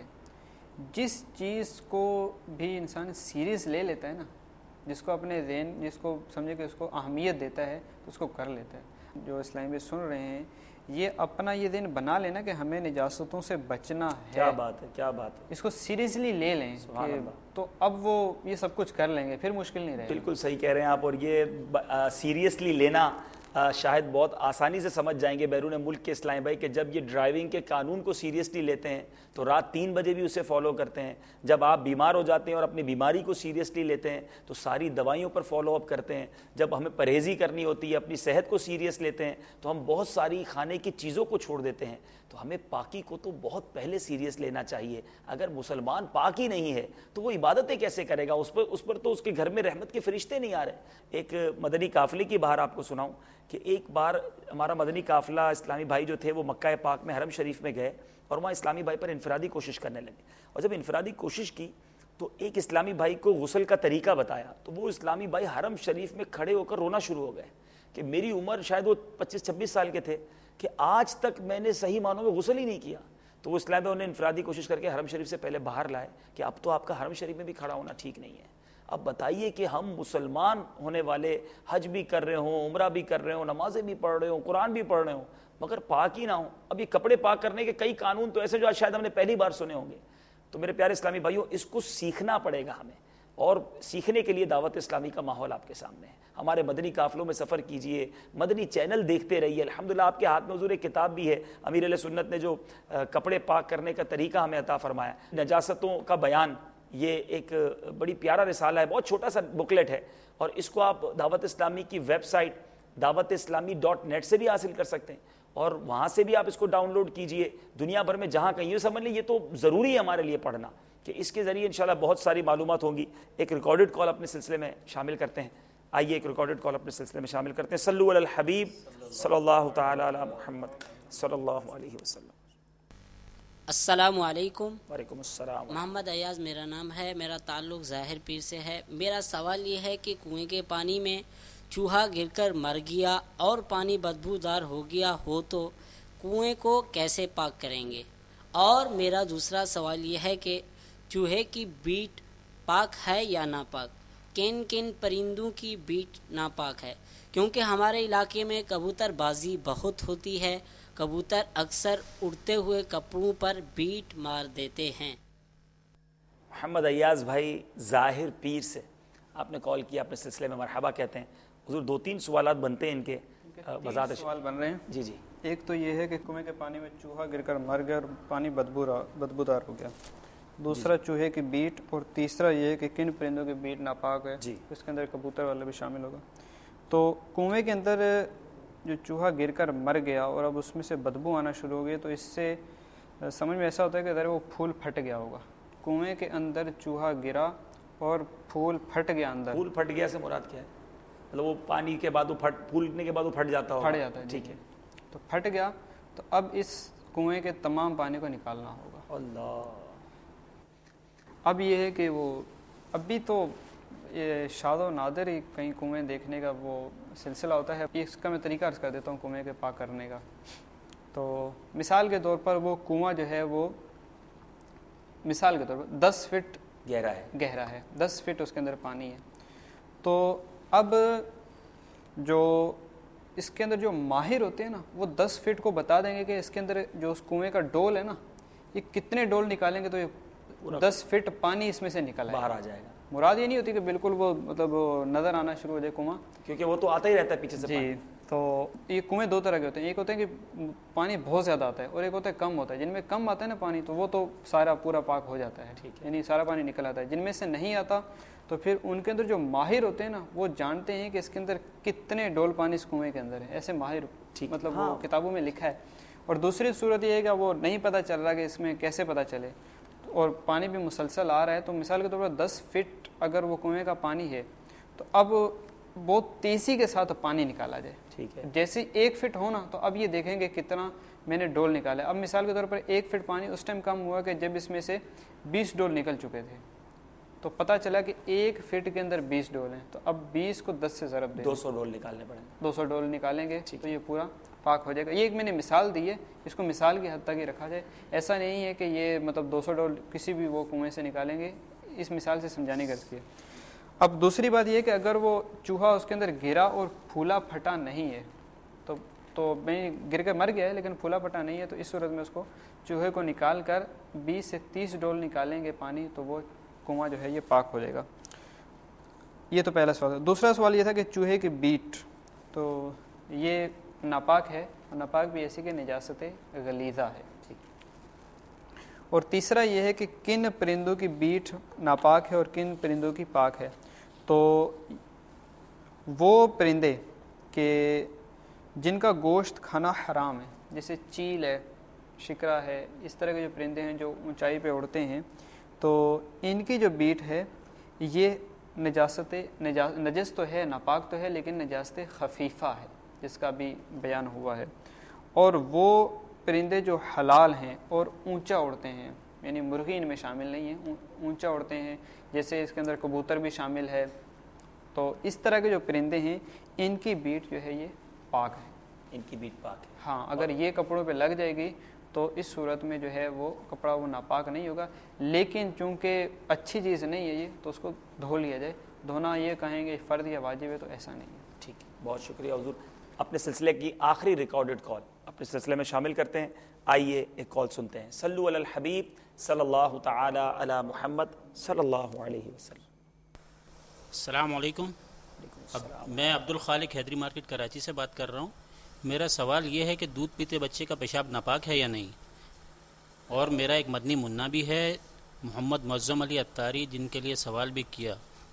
جس چیز کو بھی انسان سیریس لے لیتا ہے نا، جس کو اپنے ذہن جس کو سمجھے کہ اس کو اہمیت دیتا ہے تو اس کو کر لیتا ہے. جو اسلامی بھی سن رہے ہیں یہ اپنا یہ ذہن بنا لینا کہ ہمیں نجاستوں سے بچنا ہے. کیا بات ہے، کیا بات ہے، اس کو سیریسلی لے لیں کہ تو اب وہ یہ سب کچھ کر لیں گے، پھر مشکل نہیں رہے گا. بالکل صحیح کہہ رہے ہیں آپ. اور یہ سیریسلی لینا شاید بہت آسانی سے سمجھ جائیں گے بیرون ملک کے اسلام بھائی کہ جب یہ ڈرائیونگ کے قانون کو سیریسلی لیتے ہیں تو رات تین بجے بھی اسے فالو کرتے ہیں. جب آپ بیمار ہو جاتے ہیں اور اپنی بیماری کو سیریسلی لیتے ہیں تو ساری دوائیوں پر فالو اپ کرتے ہیں. جب ہمیں پرہیزی کرنی ہوتی ہے، اپنی صحت کو سیریس لیتے ہیں تو ہم بہت ساری کھانے کی چیزوں کو چھوڑ دیتے ہیں. تو ہمیں پاکی کو تو بہت پہلے سیریس لینا چاہیے. اگر مسلمان پاک ہی نہیں ہے تو وہ عبادتیں کیسے کرے گا؟ اس پر اس پر تو اس کے گھر میں رحمت کے فرشتے نہیں آ رہے. ایک مدنی قافلے کی بہار آپ کو سناؤں کہ ایک بار ہمارا مدنی قافلہ اسلامی بھائی جو تھے وہ مکہ پاک میں حرم شریف میں گئے اور وہاں اسلامی بھائی پر انفرادی کوشش کرنے لگے. اور جب انفرادی کوشش کی تو ایک اسلامی بھائی کو غسل کا طریقہ بتایا تو وہ اسلامی بھائی حرم شریف میں کھڑے ہو کر رونا شروع ہو گئے کہ میری عمر شاید وہ پچیس چھبیس سال کے تھے کہ آج تک میں نے صحیح معنوں میں غسل ہی نہیں کیا. تو وہ اسلامی بھائی انہیں انفرادی کوشش کر کے حرم شریف سے پہلے باہر لائے کہ اب تو آپ کا حرم شریف میں بھی کھڑا ہونا ٹھیک نہیں ہے. اب بتائیے کہ ہم مسلمان ہونے والے حج بھی کر رہے ہوں، عمرہ بھی کر رہے ہوں، نمازیں بھی پڑھ رہے ہوں، قرآن بھی پڑھ رہے ہوں، مگر پاک ہی نہ ہوں. اب یہ کپڑے پاک کرنے کے کئی قانون تو ایسے جو آج شاید ہم نے پہلی بار سنے ہوں گے. تو میرے پیارے اسلامی بھائیوں اس کو سیکھنا پڑے گا ہمیں، اور سیکھنے کے لیے دعوت اسلامی کا ماحول آپ کے سامنے ہے. ہمارے مدنی قافلوں میں سفر کیجئے، مدنی چینل دیکھتے رہیے. الحمدللہ آپ کے ہاتھ میں حضور ایک کتاب بھی ہے، امیر اہل سنت نے جو کپڑے پاک کرنے کا طریقہ ہمیں عطا فرمایا، نجاستوں کا بیان. یہ ایک بڑی پیارا رسالہ ہے، بہت چھوٹا سا بکلیٹ ہے، اور اس کو آپ دعوت اسلامی کی ویب سائٹ دعوت اسلامی ڈاٹ نیٹ سے بھی حاصل کر سکتے ہیں، اور وہاں سے بھی آپ اس کو ڈاؤن لوڈ کیجئے. دنیا بھر میں جہاں کہیں یہ سمجھ لیں یہ تو ضروری ہے ہمارے لیے پڑھنا کہ اس کے ذریعے انشاءاللہ بہت ساری معلومات ہوں گی. ایک ریکارڈڈ کال اپنے سلسلے میں شامل کرتے ہیں. آئیے ایک ریکارڈڈ کال اپنے سلسلے میں شامل کرتے ہیں. صلو علی الحبیب صلی اللہ تعالی علی محمد صلی اللہ علیہ وسلم. السلام علیکم. وعلیکم السلام. محمد ایاز میرا نام ہے، میرا تعلق ظاہر پیر سے ہے. میرا سوال یہ ہے کہ کنویں کے پانی میں چوہا گر کر مر گیا اور پانی بدبودار ہو گیا ہو تو کنویں کو کیسے پاک کریں گے؟ اور میرا دوسرا سوال یہ ہے کہ چوہے کی بیٹ پاک ہے یا ناپاک؟ کن کن پرندوں کی بیٹ ناپاک ہے؟ کیونکہ ہمارے علاقے میں کبوتر بازی بہت ہوتی ہے، کبوتر اکثر اڑتے ہوئے کپڑوں پر بیٹ مار دیتے ہیں. محمد ایاز بھائی ظاہر پیر سے آپ نے کال کیا، اپنے سلسلے میں مرحبا کہتے ہیں. حضور دو تین سوالات بنتے ہیں ان کے وضاحت. سوال بن رہے ہیں. جی جی. ایک تو یہ ہے کہ کنویں کے پانی میں چوہا گر کر مر گیا اور پانی بدبو بدبودار ہو گیا. دوسرا چوہے کی بیٹ، اور تیسرا یہ ہے کہ کن پرندوں کی بیٹ ناپاک ہے. جی. اس کے اندر کبوتر والا بھی شامل ہوگا. تو کنویں کے اندر جو چوہا گر کر مر گیا اور اب اس میں سے بدبو آنا شروع ہو گئی تو اس سے سمجھ میں ایسا ہوتا ہے کہ ذرا وہ پھول پھٹ گیا ہوگا. کنویں کے اندر چوہا گرا اور پھول پھٹ گیا اندر. پھول پھٹ گیا سے مراد کیا ہے؟ مطلب وہ پانی کے بعد وہ پھٹ پھولنے کے بعد وہ پھٹ جاتا ہوگا. پھٹ جاتا ہے. ٹھیک ہے. تو پھٹ گیا تو اب اس کنویں کے تمام پانی کو نکالنا ہوگا۔ اللہ، اب یہ ہے کہ وہ اب بھی تو یہ شاد و نادر ہی کہیں کنویں دیکھنے کا وہ سلسلہ ہوتا ہے۔ اس کا میں طریقہ عرض کر دیتا ہوں کنویں کے پاک کرنے کا۔ تو مثال کے طور پر وہ کنواں جو ہے وہ مثال کے طور پر دس فٹ گہرا ہے گہرا ہے دس فٹ اس کے اندر پانی ہے۔ تو اب جو اس کے اندر جو ماہر ہوتے ہیں نا وہ دس فٹ کو بتا دیں گے کہ اس کے اندر جو اس کنویں کا ڈول ہے نا یہ کتنے ڈول نکالیں گے تو یہ دس فٹ پانی اس میں سے نکل باہر آ جائے گا۔ مراد یہ نہیں ہوتی کہ بالکل وہ مطلب نظر آنا شروع ہو جائے کنواں، کیونکہ وہ تو آتا ہی رہتا ہے پیچھے سے۔ جی، تو یہ کنویں دو طرح کے ہوتے ہیں، ایک ہوتے ہیں کہ پانی بہت زیادہ آتا ہے اور ایک ہوتا ہے کم ہوتا ہے۔ جن میں کم آتا ہے نا پانی تو وہ تو سارا پورا پاک ہو جاتا ہے، ٹھیک ہے، یعنی سارا پانی نکل آتا ہے۔ جن میں سے نہیں آتا تو پھر ان کے اندر جو ماہر ہوتے ہیں نا وہ جانتے ہیں کہ اس کے اندر کتنے ڈول پانی اس کنویں کے اندر ہے، ایسے ماہر مطلب وہ کتابوں میں لکھا ہے۔ اور دوسری صورت یہ ہے کہ وہ نہیں پتہ چل رہا کہ اس میں کیسے پتہ چلے، اور پانی بھی مسلسل آ رہا ہے۔ تو مثال کے طور پر دس فٹ اگر وہ کنویں کا پانی ہے تو اب بہت تیزی کے ساتھ پانی نکالا جائے، ٹھیک ہے، جیسے ایک فٹ ہونا تو اب یہ دیکھیں گے کتنا میں نے ڈول نکالا۔ اب مثال کے طور پر ایک فٹ پانی اس ٹائم کم ہوا کہ جب اس میں سے بیس ڈول نکل چکے تھے، تو پتہ چلا کہ ایک فٹ کے اندر بیس ڈول ہیں، تو اب بیس کو دس سے ضرب دے دو سو ڈول نکالنے پڑیں گے، دو سو ڈول نکالیں گے تو یہ پورا پاک ہو جائے گا۔ یہ ایک میں نے مثال دی ہے، اس کو مثال کی حد تک ہی رکھا جائے، ایسا نہیں ہے کہ یہ مطلب دو سو ڈول کسی بھی وہ کنویں سے نکالیں گے، اس مثال سے سمجھانے کا عرض کیا۔ اب دوسری بات یہ کہ اگر وہ چوہا اس کے اندر گرا اور پھولا پھٹا نہیں ہے تو تو میں گر کے مر گیا ہے لیکن پھولا پھٹا نہیں ہے، تو اس صورت میں اس کو چوہے کو نکال کر بیس سے تیس ڈول نکالیں گے پانی تو وہ کنواں جو ہے یہ پاک ہو جائے گا۔ یہ تو پہلا سوال ہے۔ دوسرا سوال یہ تھا کہ چوہے کی بیٹ، تو یہ ناپاک ہے، اور ناپاک بھی ایسی کہ نجاست غلیظہ ہے۔ اور تیسرا یہ ہے کہ کن پرندوں کی بیٹ ناپاک ہے اور کن پرندوں کی پاک ہے۔ تو وہ پرندے کہ جن کا گوشت کھانا حرام ہے، جیسے چیل ہے، شکرا ہے، اس طرح کے جو پرندے ہیں جو اونچائی پہ اڑتے ہیں، تو ان کی جو بیٹ ہے یہ نجاست نجس تو ہے، ناپاک تو ہے، لیکن نجاست خفیفہ ہے، جس کا بھی بیان ہوا ہے۔ اور وہ پرندے جو حلال ہیں اور اونچا اڑتے ہیں، یعنی مرغی ان میں شامل نہیں ہے، اونچا اڑتے ہیں، جیسے اس کے اندر کبوتر بھی شامل ہے، تو اس طرح کے جو پرندے ہیں ان کی بیٹ جو ہے یہ پاک ہے، ان کی بیٹ پاک ہے۔ ہاں، اگر یہ کپڑوں پہ لگ جائے گی تو اس صورت میں جو ہے وہ کپڑا وہ ناپاک نہیں ہوگا، لیکن چونکہ اچھی چیز نہیں ہے یہ تو اس کو دھو لیا جائے۔ دھونا یہ کہیں گے فرض یا واجب ہے تو ایسا نہیں ہے۔ ٹھیک ہے، بہت شکریہ حضور۔ اپنے سلسلے کی آخری ریکارڈڈ کال اپنے سلسلے میں شامل کرتے ہیں، آئیے ایک کال سنتے ہیں۔ صلو علی الحبیب صلی اللہ تعالی علی محمد صلی اللہ علیہ وسلم۔ السلام علیکم، میں عبد الخالق حیدری مارکیٹ کراچی سے بات کر رہا ہوں۔ میرا سوال یہ ہے کہ دودھ پیتے بچے کا پیشاب ناپاک ہے یا نہیں، اور میرا ایک مدنی منا بھی ہے محمد معظم علی اتاری، جن کے لیے سوال بھی کیا،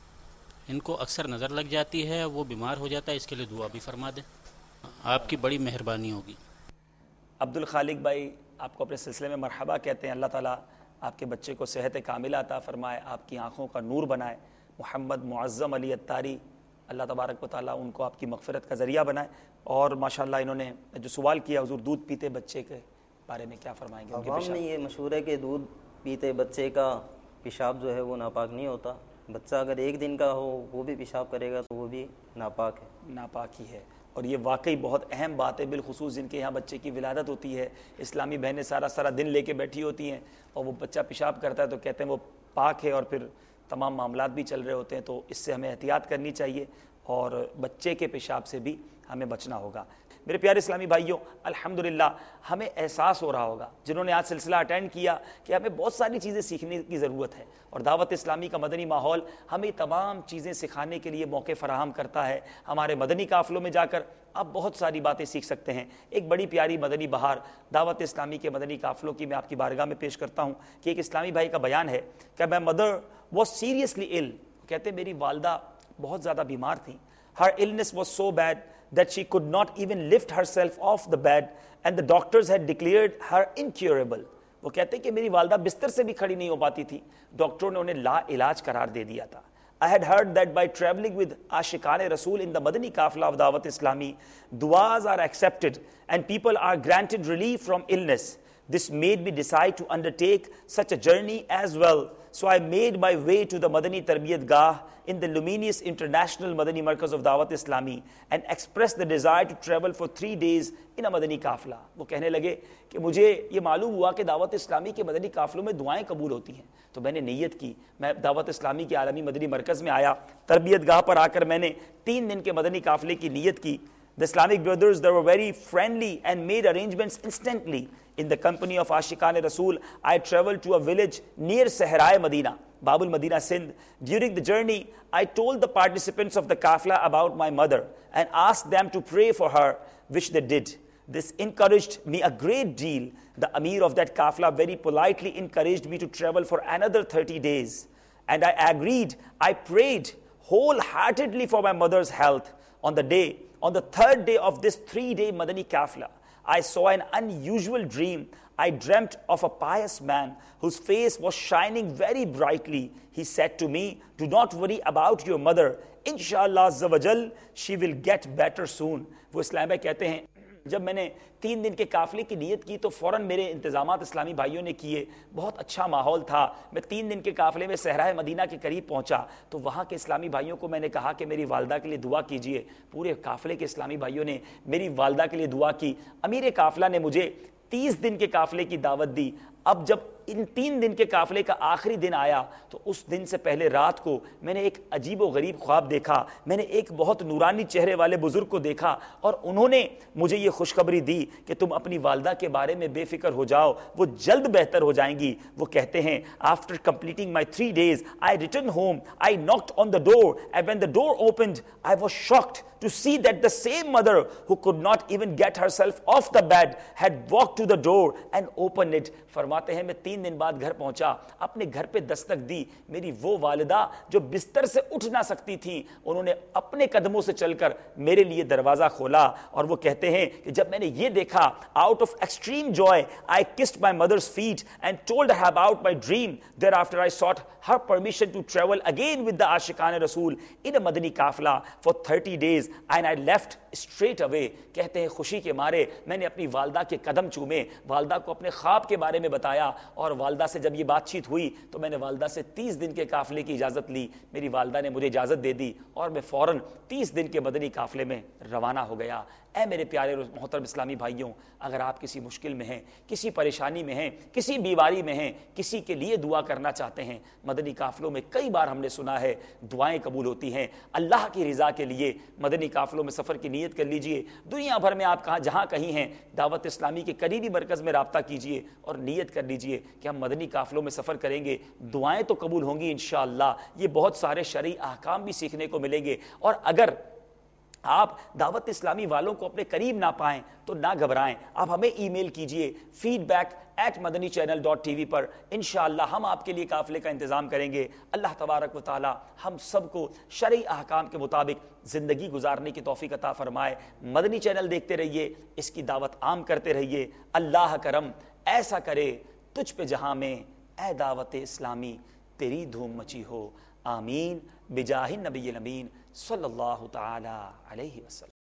ان کو اکثر نظر لگ جاتی ہے، وہ بیمار ہو جاتا ہے، اس کے لیے دعا بھی فرما دیں، آپ کی بڑی مہربانی ہوگی۔ عبد الخالق بھائی، آپ کو اپنے سلسلے میں مرحبا کہتے ہیں۔ اللہ تعالیٰ آپ کے بچے کو صحت کاملہ عطا فرمائے، آپ کی آنکھوں کا نور بنائے۔ محمد معظم علی اتاری، اللہ تبارک و تعالیٰ ان کو آپ کی مغفرت کا ذریعہ بنائے۔ اور ماشاءاللہ انہوں نے جو سوال کیا حضور دودھ پیتے بچے کے بارے میں کیا فرمائیں گے؟ عوام میں یہ مشہور ہے کہ دودھ پیتے بچے کا پیشاب جو ہے وہ ناپاک نہیں ہوتا، بچہ اگر ایک دن کا ہو وہ بھی پیشاب کرے گا تو وہ بھی ناپاک ہے، ناپاک ہی ہے۔ اور یہ واقعی بہت اہم بات ہے، بالخصوص جن کے یہاں بچے کی ولادت ہوتی ہے، اسلامی بہنیں سارا سارا دن لے کے بیٹھی ہوتی ہیں اور وہ بچہ پیشاب کرتا ہے تو کہتے ہیں وہ پاک ہے، اور پھر تمام معاملات بھی چل رہے ہوتے ہیں، تو اس سے ہمیں احتیاط کرنی چاہیے اور بچے کے پیشاب سے بھی ہمیں بچنا ہوگا۔ میرے پیارے اسلامی بھائیوں، الحمدللہ ہمیں احساس ہو رہا ہوگا جنہوں نے آج سلسلہ اٹینڈ کیا کہ ہمیں بہت ساری چیزیں سیکھنے کی ضرورت ہے، اور دعوت اسلامی کا مدنی ماحول ہمیں تمام چیزیں سکھانے کے لیے موقع فراہم کرتا ہے۔ ہمارے مدنی قافلوں میں جا کر آپ بہت ساری باتیں سیکھ سکتے ہیں۔ ایک بڑی پیاری مدنی بہار دعوت اسلامی کے مدنی قافلوں کی میں آپ کی بارگاہ میں پیش کرتا ہوں کہ ایک اسلامی بھائی کا بیان ہے کہ my mother was seriously ill، کہتے میری والدہ بہت زیادہ بیمار تھیں۔ her illness was so bad that she could not even lift herself off the bed and the doctors had declared her incurable۔ وہ کہتے ہیں کہ میری والدہ بستر سے بھی کھڑی نہیں ہو پاتی تھی، ڈاکٹروں نے انہیں لا علاج قرار دے دیا تھا۔ I had heard that by traveling with عاشقان رسول in the Madani Qafla of Dawat Islami, du'as are accepted and people are granted relief from illness. This made me decide to undertake such a journey as well. So I made my way to the Madani Tarbiyat Gah in the luminous International Madani Markaz of Dawat Islami and expressed the desire to travel for three days in a Madani Kafla. وہ کہنے لگے کہ مجھے یہ معلوم ہوا کہ دعوت اسلامی کے مدنی قافلوں میں دعائیں قبول ہوتی ہیں، تو میں نے نیت کی، میں دعوت اسلامی کے عالمی مدنی مرکز میں آیا، تربیت گاہ پر آ کر میں نے تین دن کے مدنی قافلے کی نیت کی. The Islamic brothers, they were very friendly and made arrangements instantly. In the company of Ashiqan Rasool, I traveled to a village near Sahrae Medina, Babul Medina, Sindh. During the journey, I told the participants of the kafla about my mother and asked them to pray for her, which they did. This encouraged me a great deal. The Amir of that kafla very politely encouraged me to travel for another thirty days. And I agreed. I prayed wholeheartedly for my mother's health. On the day, on the third day of this three-day Madani kafla, I saw an unusual dream. I dreamt of a pious man whose face was shining very brightly. He said to me, "Do not worry about your mother. Inshallah Azza wa Jal, she will get better soon." وہ اسلام بھائی کہتے ہیں جب میں نے تین دن کے قافلے کی نیت کی تو فوراً میرے انتظامات اسلامی بھائیوں نے کیے، بہت اچھا ماحول تھا. میں تین دن کے قافلے میں صحرائے مدینہ کے قریب پہنچا تو وہاں کے اسلامی بھائیوں کو میں نے کہا کہ میری والدہ کے لیے دعا کیجئے. پورے قافلے کے اسلامی بھائیوں نے میری والدہ کے لیے دعا کی. امیر قافلہ نے مجھے تیس دن کے قافلے کی دعوت دی. اب جب ان تین دن کے قافلے کا آخری دن آیا تو اس دن سے پہلے رات کو میں نے ایک عجیب و غریب خواب دیکھا. میں نے ایک بہت نورانی چہرے والے بزرگ کو دیکھا اور انہوں نے مجھے یہ خوشخبری دی کہ تم اپنی والدہ کے بارے میں بے فکر ہو جاؤ، وہ جلد بہتر ہو جائیں گی. وہ کہتے ہیں after completing my three days I returned home. I knocked on the door and when the door opened I was shocked to see that the same mother who could not even get herself off the bed had walked to the door and opened it. فرماتے ہیں میں تین دن بعد گھر پہنچا، اپنے گھر پہ دستک دی. میری وہ والدہ جو بستر سے اٹھ نہ سکتی تھیں، انہوں نے اپنے قدموں سے چل کر میرے لیے دروازہ کھولا. اور وہ کہتے ہیں کہ جب میں نے یہ دیکھا, out of extreme joy I kissed my mother's feet and told her about my dream. Thereafter I sought her permission to travel again with the Ashiqan Rasool in a Madani Kafla for thirty days and I left straight away. کہتے ہیں خوشی کے مارے میں نے اپنی والدہ کے قدم چومے, والدہ کو اپنے خواب کے بارے میں بتایا, اور والدہ سے جب یہ بات چیت ہوئی تو میں نے والدہ سے تیس دن کے قافلے کی اجازت لی. میری والدہ نے مجھے اجازت دے دی اور میں فوراً تیس دن کے مدنی قافلے میں روانہ ہو گیا. اے میرے پیارے محترم اسلامی بھائیوں, اگر آپ کسی مشکل میں ہیں, کسی پریشانی میں ہیں, کسی بیماری میں ہیں, کسی کے لیے دعا کرنا چاہتے ہیں, مدنی قافلوں میں کئی بار ہم نے سنا ہے دعائیں قبول ہوتی ہیں. اللہ کی رضا کے لیے مدنی قافلوں میں سفر کی نیت کر لیجئے. دنیا بھر میں آپ کہاں جہاں کہیں ہیں دعوت اسلامی کے قریبی مرکز میں رابطہ کیجئے اور نیت کر لیجئے کہ ہم مدنی قافلوں میں سفر کریں گے. دعائیں تو قبول ہوں گی انشاءاللہ, یہ بہت سارے شرعی احکام بھی سیکھنے کو ملیں گے. اور اگر آپ دعوت اسلامی والوں کو اپنے قریب نہ پائیں تو نہ گھبرائیں, آپ ہمیں ای میل کیجئے feedback at Madani channel dot T V پر. انشاءاللہ ہم آپ کے لیے قافلے کا انتظام کریں گے. اللہ تبارک و تعالی ہم سب کو شرعی احکام کے مطابق زندگی گزارنے کی توفیق عطا فرمائے. مدنی چینل دیکھتے رہیے, اس کی دعوت عام کرتے رہیے. اللہ کرم ایسا کرے تجھ پہ جہاں میں, اے دعوت اسلامی تیری دھوم مچی ہو. آمین بجاہ النبی الامین صلی اللہ تعالی علیہ وسلم.